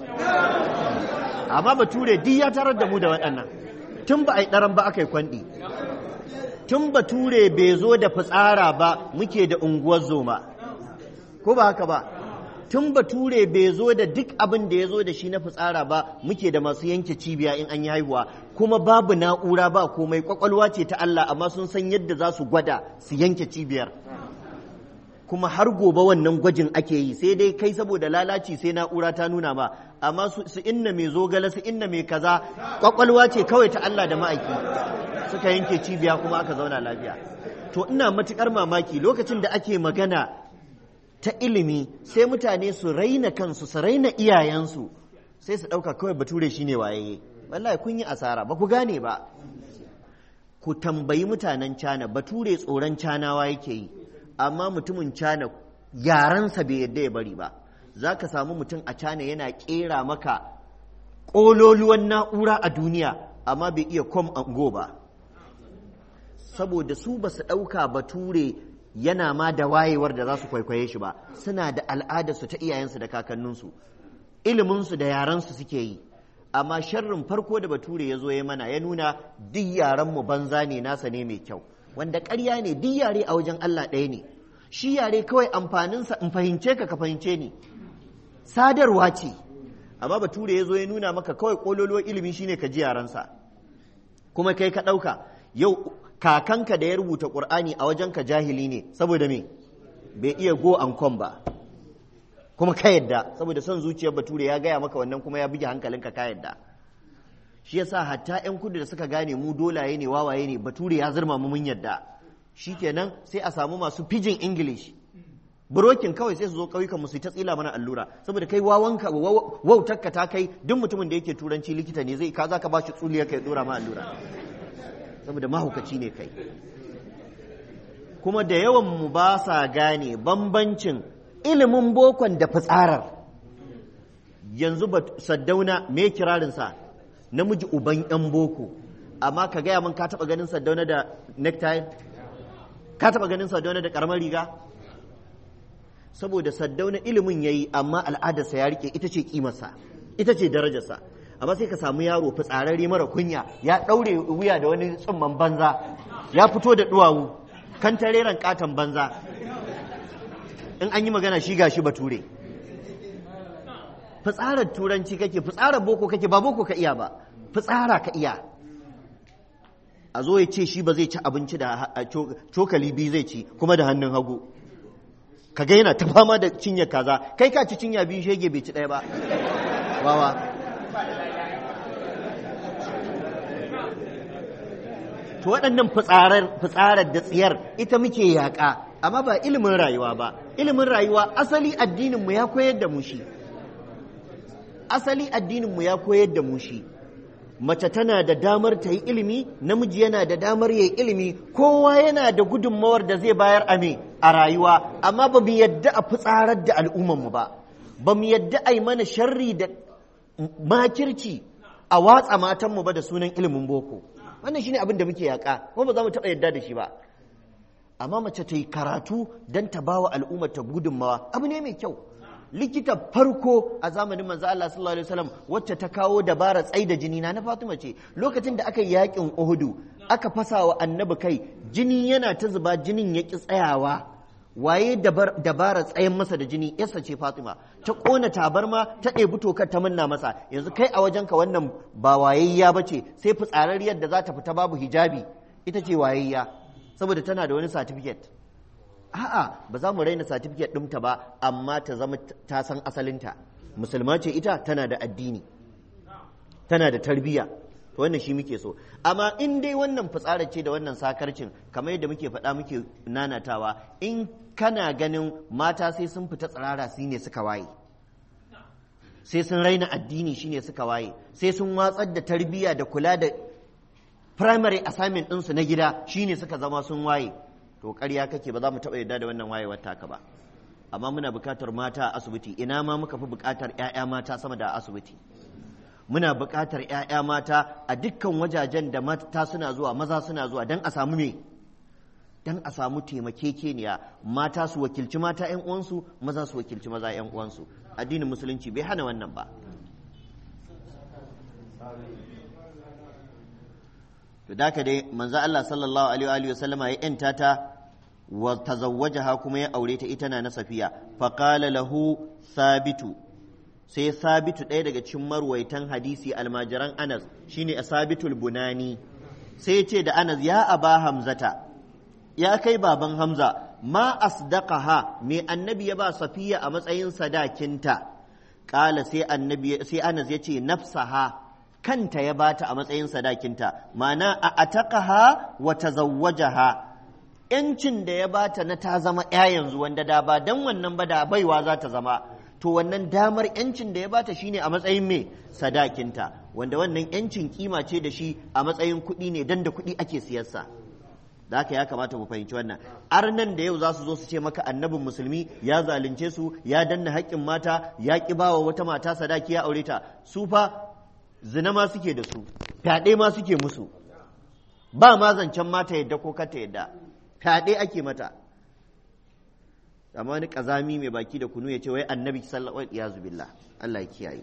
Amma bature duk ya tarar da mu da waɗannan, tun ba a yi ɗaran ba aka yi kwanɗi, tun bature bai zo da fitsara ba muke da unguwar zoma, ko ba haka ba, tun bature bai zo da duk abin da ya zo da shi na fitsara ba muke da masu yanke cibiya in an yi haihuwa, kuma babu na'ura ba komai, kwakwalwa ce ta Allah, amma sun san yadda za su gwada su yanke cibiyar, kuma har gobe wannan gwajin ake yi, sai dai kai saboda lalaci sai na'ura ta nuna ma, amma su inna mai zogale su inna mai kaza, kwakwalwa ce kawai ta Allah da ma'aiki suka yanke cibiya kuma aka zauna lafiya. To ina matukar mamaki lokacin da ake magana ta ilimi sai mutane su raina kansu, su raina iyayensu, sai su ɗauka kawai bature shine waye. Wallahi kun yi asara, ba ku gane ba. Ku tambayi mutanen Cana, bature tsoron Canawa yake yi, amma mutumin Cana yaransa bai yadda ya bari ba. Za ka samu mutum a Cana yana ƙera maka ƙololuwan na'ura a duniya, amma bai iya kom and go ba, saboda su ba su ɗauka bature yana ma da wayewar da za su kwaikwaye shi ba, suna da al'adarsu ta iyayensu da kakanninsu, iliminsu da yaransu suke yi. Amma sharrin farko da bature ya zo ya mana ya nuna duk yarenmu banza ne, nasa ne mai kyau, wanda ƙarya ne. Duk yare a wajen Allah ɗaya ne, shi yare kawai amfaninsa in fahimce ka fahimce ni, sadarwa ce. Amma bature ya zo ya nuna maka kawai ƙololuwar ilimi shine ka ji yarensa, kuma kai ka ɗauka. Yau kakanka da ya rubuta ƙur'ani a wajenka jahili ne, saboda me? Bai iya go and come ba, kuma ka yadda, saboda son zuciyar bature ya gaya maka wannan, kuma ya buge hankalinka ka yadda. Shi yasa hatta 'yan kudu da suka gane mu dolaye ne, wawaye ne, bature ya zirma mu mun yadda. Shikenan sai a samu masu pidgin English, burokin kawai sai su zo ƙauyukan mu su ta tsila mana allura, saboda kai wawanka wautarka ta kai duk mutumin da yake turanci likita ne zai ka za ka ba shi tsuliya kai dora ma allura, saboda mahaukaci ne kai. Kuma da yawan mu ba sa gane bambancin ilimin bokon da fitsarar. Yanzu Saddauna me kirarinsa? Namiji uban yan boko. Amma ka gaya min ka taɓa ganin Saddauna da necktie? Ka taɓa ganin Saddauna da ƙaramar riga? Saboda Saddauna ilimin ya yi, amma al'adarsa ya rike, ita ce ƙimarsa, ita ce darajarsa. Amma sai ka samu yaro fitsararre mara kunya, ya ɗaure wuya da wani tsumman banza, ya fito da duwawu, kan tareren katon banza, in an yi magana shi gashi bature. Fitsarar turanci kake, fitsarar boko kake, ba boko ka iya ba, fitsara ka iya. A zo ya ce shi ba zai ci abinci da cokali biyu zai ci, kuma da hannun hagu. Kaga yana ta fama da cinya kaza, kai ka ci cinya biyu shege bai ci ɗaya ba. Wawa. To waɗannan fitsarar da tsiyar ita muke yaƙa, amma ba ilimin rayuwa ba. Ilimin rayuwa asali addininmu ya koyar da mu shi. Asali addininmu ya koyar da mu shi. Mace tana da damar ta yi ilimi, namiji yana da damar ya yi ilimi, kowa yana da gudunmawar da zai bayar a rayuwa, amma ba mu yadda a fitsarar da al'ummanmu ba, ba mu yadda a yi mana sharri da makirci a watsa matanmu ba da sunan ilimin boko. Wannan shine abin da muke yaƙa, kuma ba za mu taɓa yadda da shi ba. Amma mace ta yi karatu don ta ba wa al'ummar ta gudunmawa, abu ne mai kyau. Likita farko a zamanin manzo Allah sallallahu alaihi wasallam wacce ta kawo dabara tsaida jini na Fatima ce. Lokacin da aka yi yakin Uhudu aka fasa wa annabi kai, jini yana ta zuba, jinin ya ki tsayawa. Waye dabara tsayen masa da jini? Yarsa ce Fatima. Ta kona tabarma, ta ɗebi tokar ta manna masa. Yanzu kai a wajenka wannan ba wayayya bace, sai fitsararriyar da za ta fita babu hijabi ita ce wayayya, saboda tana da wani certificate. A'a, ba za mu raina certificate ɗinta ba, amma ta zama ta san asalinta. Musulma ce ita, tana da addini, tana da tarbiyya. To wannan shi muke so. Amma in dai wannan fitsarar ce da wannan sakarcin, kamar yadda muke faɗa muke nanatawa, in kana ganin mata sai sun fita tsirara su ne suka waye, sai sun raina addini shi ne suka waye, sai sun watsar da tarbiyya da kula da primary assignment ɗinsu na gida shi ne suka zama sun waye. To ƙarya kake, ba za mu taɓa yarda da wannan wayewar taka ba. Amma muna buƙatar mata a asibiti, ina ma muka fi buƙatar 'ya'ya mata sama da asibiti. Muna buƙatar 'ya'ya mata a dukkan wajajen da mata suna zuwa, maza suna zuwa, don a samu me? dan a samu taimakekeniya, mata su wakilci mata 'yan uwansu, maza su wakilci maza 'yan uwansu. Addinin musulunci bai hana wannan ba. To da ka dai manzo Allah sallallahu alaihi wa sallama ya yanta ta wa tazawwajaha kuma ya aure ta, ita na Safiya. Fa qala lahu Sabitu, sai Sabitu ɗaya daga cikin marwaitan hadisi almajiran Anas shine Sabitul Bunani, sai ya ce da Anas, ya aba Hamzata, ya kai baban Hamza, ma asdaqaha, me annabi ya ba Safiya a matsayin sadakinta? Qala sai Anas ya ce nafsaha, kanta ya bata a matsayin sadakinta, ma'ana a ataqaha wa tazawwajaha, yancin da ya bata na ta zama ya yanzu, wanda da ba dan wannan ba da baiwa za ta zama, to wannan damar yancin da ya bata shine a matsayin me sadakinta, wanda wannan yancin kima ce da shi a matsayin kuɗi ne, dan da kuɗi ake siyarsa. Da haka ya kamata mu fahimci wannan. Arnan da yau za su zo su ce maka annabin musulmi ya zalunce su, ya danna haƙƙin mata, ya ƙi bawa wata mata sadaki ya aure ta, su fa zina ma suke da su, fyaɗe ma suke musu, ba ma zancen mata yadda ko kata yadda, fyaɗe ake mata. Amma wani ƙazami mai baki da kunu ya ce wai annabi sallallahu alaihi wasallam, billah, Allah ya kiyaye.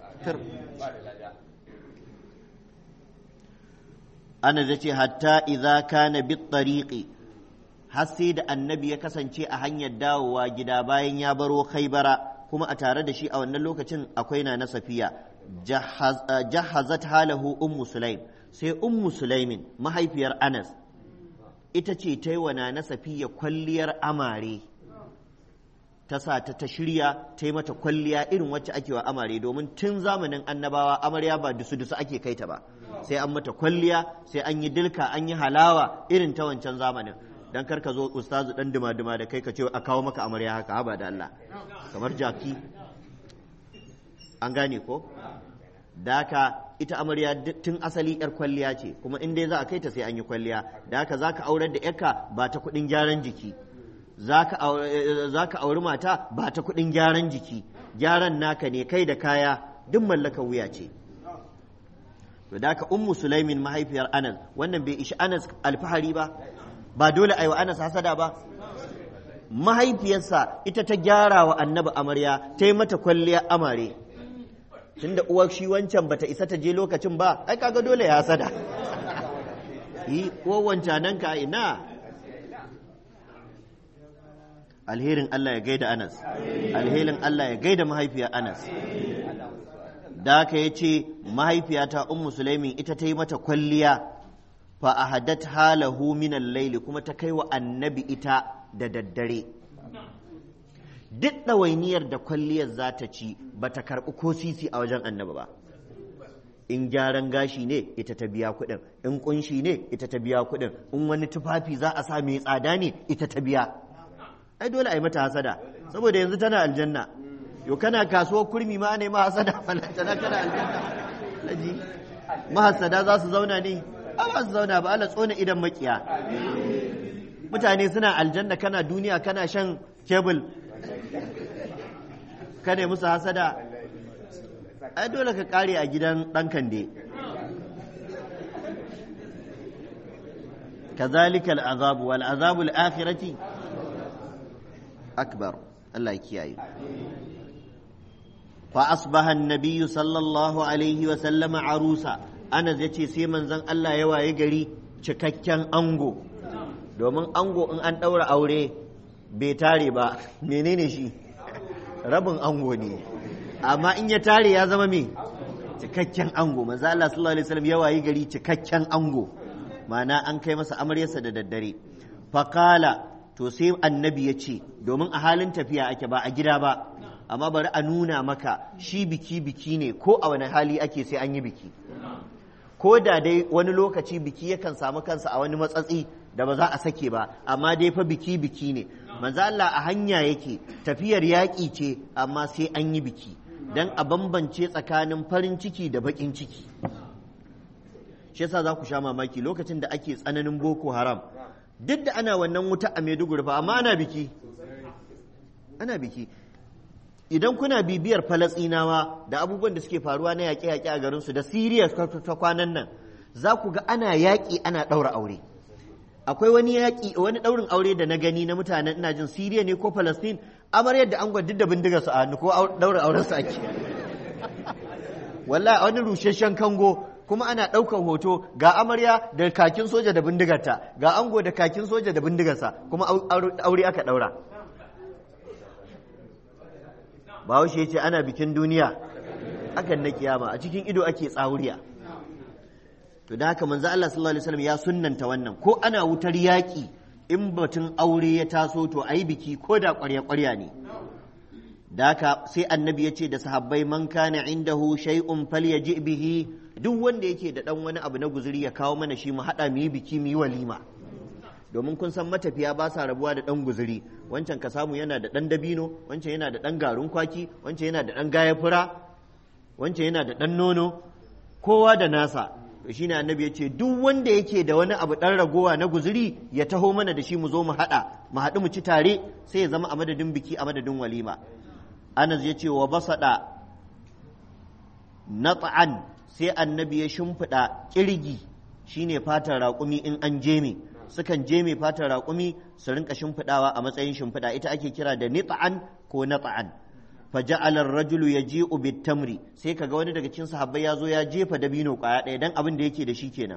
Ana zai ce hatta idza kana bit tariqi, har sai da annabi ya kasance a hanyar dawowa gida bayan ya baro Khaibara, kuma a tare da shi a wannan lokacin akwai na Safiya. Jahazat halahu ummu Sulaim, sai ummu Sulaimin mahaifiyar Anas ita ce ta yi wa na Safiya kwalliyar amare, ta sa ta shirya, ta yi mata kwalliya irin wacce ake wa amare, domin tun zamanin annabawa amarya ba dusu-dusu ake kai ta ba, sai an mata kwalliya, sai an yi dilka, an yi halawa irin ta wancan zamanin. Dan kar ka zo ustazu dan duma-duma da kai ka ce a kawo maka amarya haka, haba da Allah, kamar jaki. An gane ko? Daka ita amarya tun asali yar kwalliya ce, kuma in dai za a kai ta sai an yi kwalliya. Daka za ka aurar da yarka ba ta kuɗin gyaran jiki, za ka auri mata ba ta kuɗin gyaran jiki, gyaran naka ne, kai da kaya duk mallakar wuya ce. To daka ummu Sulaimin mahaifiyar Anas, wannan bai ishi Anas alfahari ba, ba dole a yi wa Anas hasada ba. Mahaifiyarsa ita ta gyara wa annabi amarya, ta yi mata kwalliya amare. Tunda uwar shi wancan bata isa ta je lokacin ba, ai kaga dole ya sada. Yi uwar wancanan ka ina. Alherin Allah ya gaida Anas, alherin Allah ya gaida mahaifiyar Anas. Da aka ya ce mahaifiyata ummu Sulaimin ita ta yi mata kwalliya, fa ahadat halahu min al-layli, kuma ta kai wa annabi ita da daddare. Duk ɗawainiyar da kwalliyar za ta ci ba ta karɓi ko sisi a wajen annabi ba. In gyaran gashi ne ita ta biya kuɗin, in ƙunshi ne ita ta biya kuɗin, in wani tufafi za a sa mai tsada ne ita ta biya. Ai dole a yi mata hasada, saboda yanzu tana aljanna. Yo kana kasuwar kurmi ma ne ma hasada, falantana kana aljanna. Mahasada za su zauna ne? Ba su zauna ba, Allah tsone idan makiya. Mutane suna aljanna, kana duniya kana shan kebul, kada musu hasada. Ai dole ka kare a gidan ɗan kande. Kazalika al'azabu wal azabu al-akhirati akbar. Allah ya kiyaye. Fa asbaha an-nabiy sallallahu alaihi wa sallama arusa. Anas yace sai manzon Allah ya waye gari cikakken ango. Domin ango in an daura aure bai tare ba, menene shi? Rabin ango ne. Amma in ya tare ya zama me? Cikakken ango. Manzo Allah sallallahu alaihi wasallam ya wayi gari cikakken ango, ma'ana an kai masa amaryarsa da daddare. Faqala, to sai annabi ya ce, domin a halin tafiya ake ba a gida ba, amma bari a nuna maka shi biki ne, ko a wani hali ake sai an yi biki. Ko da dai wani lokaci biki yakan samu kansa a wani matsatsi da ba za a sake ba, amma dai fa biki ne. Manzo Allah a hanya yake, tafiyar yaƙi ce, amma sai an yi biki dan a bambance tsakanin farin ciki da baƙin ciki. Shi yasa za ku sha mamaki lokacin da ake tsananin Boko Haram, duk da ana wannan wuta a Maiduguri fa, amma ana biki. Idan kuna bibiyar Falasɗinawa da abubuwan da suke faruwa na yaƙe-yaƙe a garinsu da Siriya ta kwanan nan, za ku ga ana yaƙi ana ɗaura aure. akwai wani yaƙi wani ɗaurin aure da na gani na mutanen ina jin Siriya ne ko Palestine, amaryar da angon duk da bindigar su a hannu ko ɗaurin auren su ake wallahi a wani rusheshen kango, kuma ana ɗaukar hoto ga amarya da kakin soja da bindigarta, ga ango da kakin soja da bindigarsa, kuma aure aka ɗaura. Bahaushe ya ce ana bikin duniya akan na kiyama, a cikin ido ake tsawuriya. To da haka manzo Allah sallallahu alaihi wasallam ya sunnanta wannan, ko ana wutar yaƙi in batun aure ya taso to ayi biki ko da ƙwarya ne. Da haka sai annabi ya ce da sahabbai, man kana indahu shay'un falyaji bihi, duk wanda yake da dan wani abu na guzuri ya kawo mana shi mu hada mu yi biki mu yi walima. Domin kun san matafiya ba sa rabuwa da dan guzuri, wancan ka samu yana da dan dabino, wancan yana da dan garin kwaki, wancan yana da dan gaya fura, wancan yana da dan nono, kowa da nasa. To shine annabi ya ce duk wanda yake da wani abu dan ragowa na guzuri ya taho mana da shi mu zo mu haɗu mu ci tare, sai ya zama a madadin biki a madadin walima. Anas ya ce wa basada nat'an, sai annabi ya shimfiɗa ƙirgi, shine fatar raƙumi in an jeme, sukan jeme fatar raƙumi su rinka shimfiɗawa a matsayin shimfiɗa, ita ake kira da nit'an ko nat'an. Faja'ala ar-rajulu yaji'u bit-tamri, sai kaga wani daga cikin sahabbai ya zo ya jefa dabino ƙwaya ɗaya dan abin da yake da shi kenan.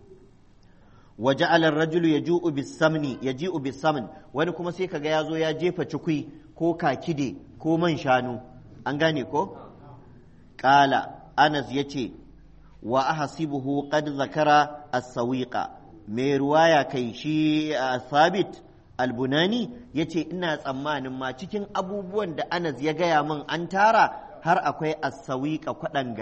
Wa ja'ala ar-rajulu yaji'u bis-samn, wani kuma sai kaga ya zo ya jefa cikui ko kakide ko man shanu, an gane ko? Ƙala Anas ya ce wa ahasibuhu qad zakara as-sawiqa, mai ruwaya kai shi Thabit al-Bunani ya ce ina tsammanin ma cikin abubuwan da Anas ya gaya min an tara har akwai as-sawiqa,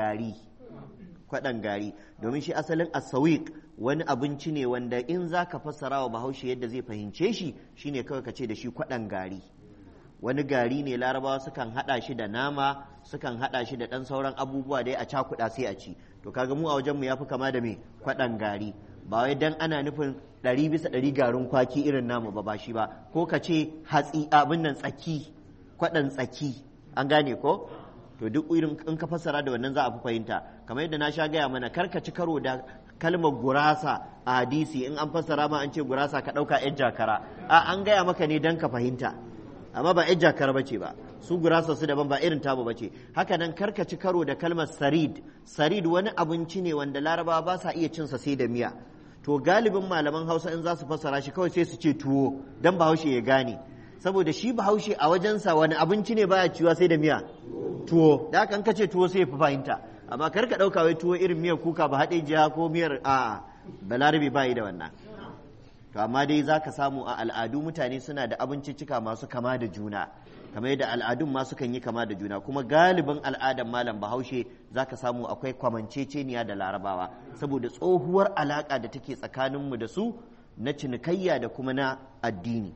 kwaɗan gari, domin shi asalin as-sawiq wani abinci ne wanda in za ka fassara wa Bahaushe yadda zai fahimce shi shine kawai ka ce da shi kwaɗan gari. Wani gari ne larabawa sukan haɗa shi da nama, sukan haɗa shi da ɗan sauran abubuwa dai a cakuɗa sai a ci. To kaga mu a wajenmu ya fi kama da me kwaɗan gari, ba wai dan ana nufin 100% garin kwaki irin namu ba shi ba, ko ka ce hatsi abin nan tsaki, kwaɗan tsaki, an gane ko? To duk irin in ka fassara da wannan za a fi fahimta. Kamar yadda na sha gaya mana, kar ka ci karo da kalmar gurasa a hadisi, in an fassara ma an ce gurasa ka ɗauka 'yan jakara, an gaya maka ne dan ka fahimta, amma ba ‘yan jakar bace ba, su gurasa su daban ba irin tamu bace. Haka nan karkaci karo da kalmar sarid wani abinci ne wanda larabawa ba sa iya cinsa sai da miya. To galibin malaman Hausa in za su fassara shi kawai sai su ce tuwo dan Bahaushe ya gane, saboda shi Bahaushe a wajensa wani abinci ne baya ciwa sai da miya, tuwo. Da haka in ka ce tuwo sai ya fi fahimta, amma kar ka ɗauka wai tuwo irin miyar kuka ba haɗe jiya ko miyar balarabe ba yi da wannan. To amma dai za ka samu a al'adu mutane suna da abinciccika masu kama da juna, kamar yadda al'adun ma sukan yi kama da juna, kuma galibin al'adan malam Bahaushe za ka samu akwai kwamanceceniya da larabawa saboda tsohuwar alaƙa da take tsakaninmu da su na cinikayya da kuma na addini.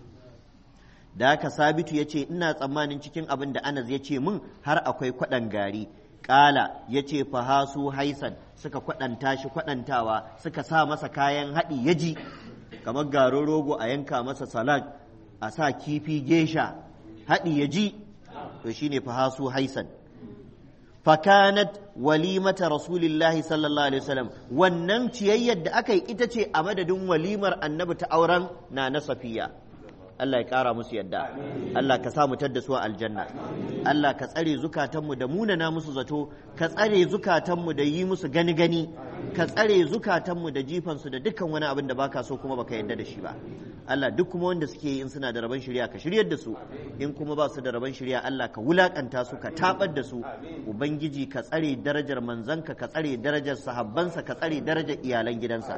Da haka Sabitu ya ce ina tsammanin cikin abin da Anas ya ce min har akwai kwaɗan gari. Ƙala ya ce fahasu haisan, suka kwaɗanta shi kwaɗantawa, suka sa masa kayan haɗi ya ji, kamar garin rogo a yanka masa salad, a sa kifi gesha haɗi ya ji, to shine fahasu haisan. Fakanat walimata rasulillahi sallallahu alaihi wasallam, wannan ciyayyar da aka yi ita ce a madadin walimar annabi ta auren na Safiya. Allah ya ƙara musu yadda, Allah ka sa mu tadda su a aljanna, Allah ka tsare zukatanmu da munana musu zato, ka tsare zukatanmu da yi musu gani-gani, ka tsare zukatanmu da jifansu da dukkan wani abin da baka so kuma baka yadda da shi ba. Allah duk kuma wanda suke yi in suna da rabon shari'a ka shiryar da su, in kuma ba su da rabon shari'a Allah ka wulakanta su, ka tabar da su. Ubangiji ka tsare darajar manzanka, ka tsare darajar sahabbansa, ka tsare darajar iyalan gidansa.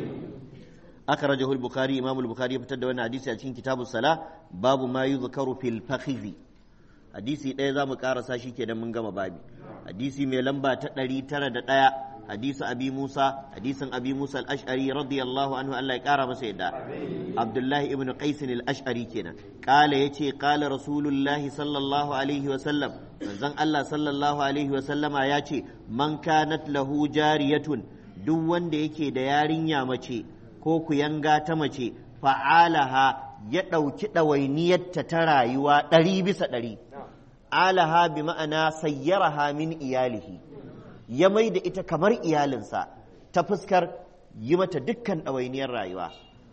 أخرجه البخاري إمام البخاري ابتدى وانا حديثي أتكين كتاب الصلاة باب ما يذكر في الفخذ. حديثي إذا مكارسا شي كده من قام بابي. حديثي ميلمبا تقلي ترد حديث أبي موسى الأشعري رضي الله عنه الله يكارم سيدا عبد الله ابن قيس الأشعري كنا قال يتي قال رسول الله صلى الله عليه وسلم زن الله صلى الله عليه وسلم ياتي من كانت له جارية دوان ديكي ديارين يا مچي ko ku yanga ta mace fa'alaha ya ɗauki ɗawainiyarta ta rayuwa 100%, alaha bi ma'ana sayyaraha min iyalihi, ya mai da ita kamar iyalinsa ta fuskar yi mata dukkan ɗawainiyar rayuwa.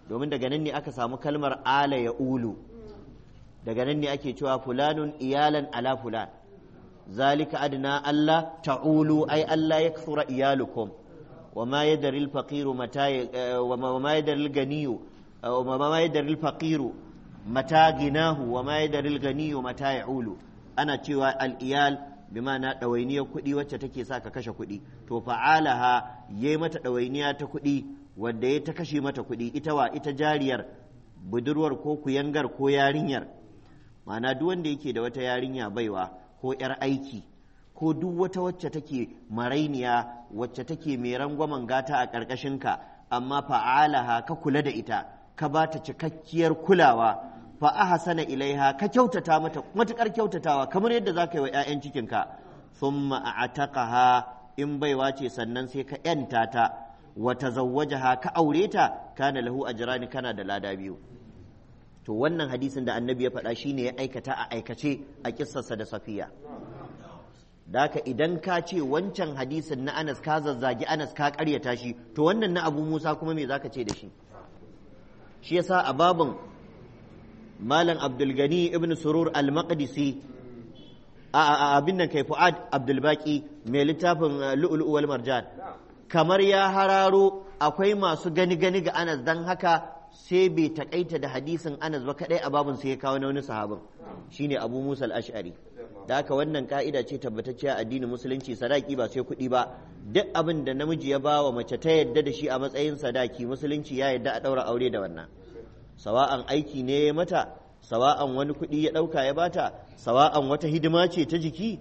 domin daga nan ne aka samu kalmar ala ya ulu, daga nan ne ake cewa fulanun iyalan ala fulan, zalika adna Allah ta'ulu ai Allah ya kasura iyalukum wa ma yadri al-faqiru mata wa ma yadri al-ganiyu wa ma yadri al-faqiru mata ginahu wa ma yadri al-ganiyu mata ya'ulu. Ana cewa al-iyal bi ma'ana ɗawainiyar kuɗi wacce take sa ka kashe kuɗi, to fa'alaha yayi mata ɗawainiya ta kuɗi wanda ya ta kashe mata kuɗi, ita jariyar budurwar ko kuyangar ko yarinyar, ma'ana duk wanda yake da wata yarinya baiwa ko yar aiki ko duk wata wacce take marainiya wacce take mai rangwamen gata a ƙarƙashinka, amma fa'alaha ka kula da ita ka ba ta cikakkiyar kulawa, fa ahsana ilaiha ka kyautata mata matukar kyautatawa kamar yadda zaka yi wa 'ya'yan cikinka, thumma a'taqaha in baiwa ce sannan sai ka yanta ta, wa tazawwajaha ka aure ta, kana lahu ajrani kana da lada biyu. To wannan hadisin da annabi ya faɗa shine ya aikata a aikace a kissarsa da Safiya. Daka idan ka ce wancan hadisin na Anas ka zazzagi Anas ka ƙaryata shi, to wannan na Abu Musa kuma me zaka ce da shi? Shi yasa a babin Malam Abdulgani ibn Surur al-Maqdisi abin nan kai Fuad Abdulbaki mai littafin Lu'lu'u wal Marjan, kamar ya hararo akwai masu gani ga Anas, dan haka sai bai takaita da hadisin Anas ba kadai a babin sai ya kawo na wani sahabin shine Abu Musa al-Ash'ari. Da haka wannan ka'ida ce tabbatacciya addinin musulunci, sadaki ba sai kuɗi ba, duk abin da namiji ya ba wa mace ta yadda da shi a matsayin sadaki, musulunci ya yadda a ɗaura aure da wannan. Sawa'an aiki ne ya mata, sawa'an wani kuɗi ya ɗauka ya bata, sawa'an wata hidima ce ta jiki,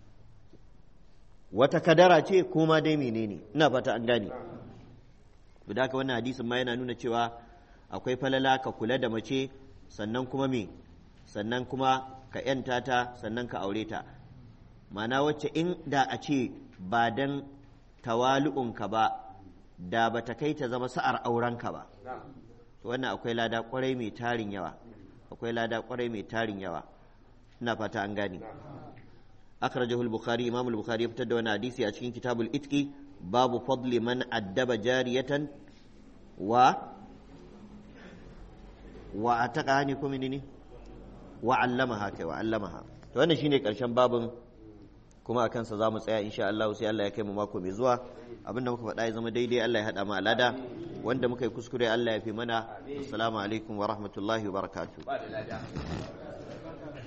wata kadara ce, ko ma dai menene, ina fata an gane. Da haka wannan hadisin ma yana nuna cewa akwai falala ka kula da mace, sannan kuma ka yanta ta, sannan ka aure ta. Ma'ana wacce in da a ce ba dan tawalu'unka ba, da ba ta kai ta zama sa'ar aurenka ba. To wannan akwai lada kwarai mai tarin yawa, ina fata an gane. Akhrajahu al-Bukhari, Imam al-Bukhari ya fitar da wani hadisi a cikin Kitabul Itqi, babu fadli man addaba jariyatan wa ataqaha ne ko menene wa allamaha. To wannan shine karshen babin, kuma akan sa zamu tsaya insha Allah, sai Allah ya kai mu mako mai zuwa. Abinda muka faɗa ya zama daidai, Allah ya haɗa mu alada, wanda muka yi kuskure Allah ya fi mana. Assalamu alaikum wa rahmatullahi wa barakatuh.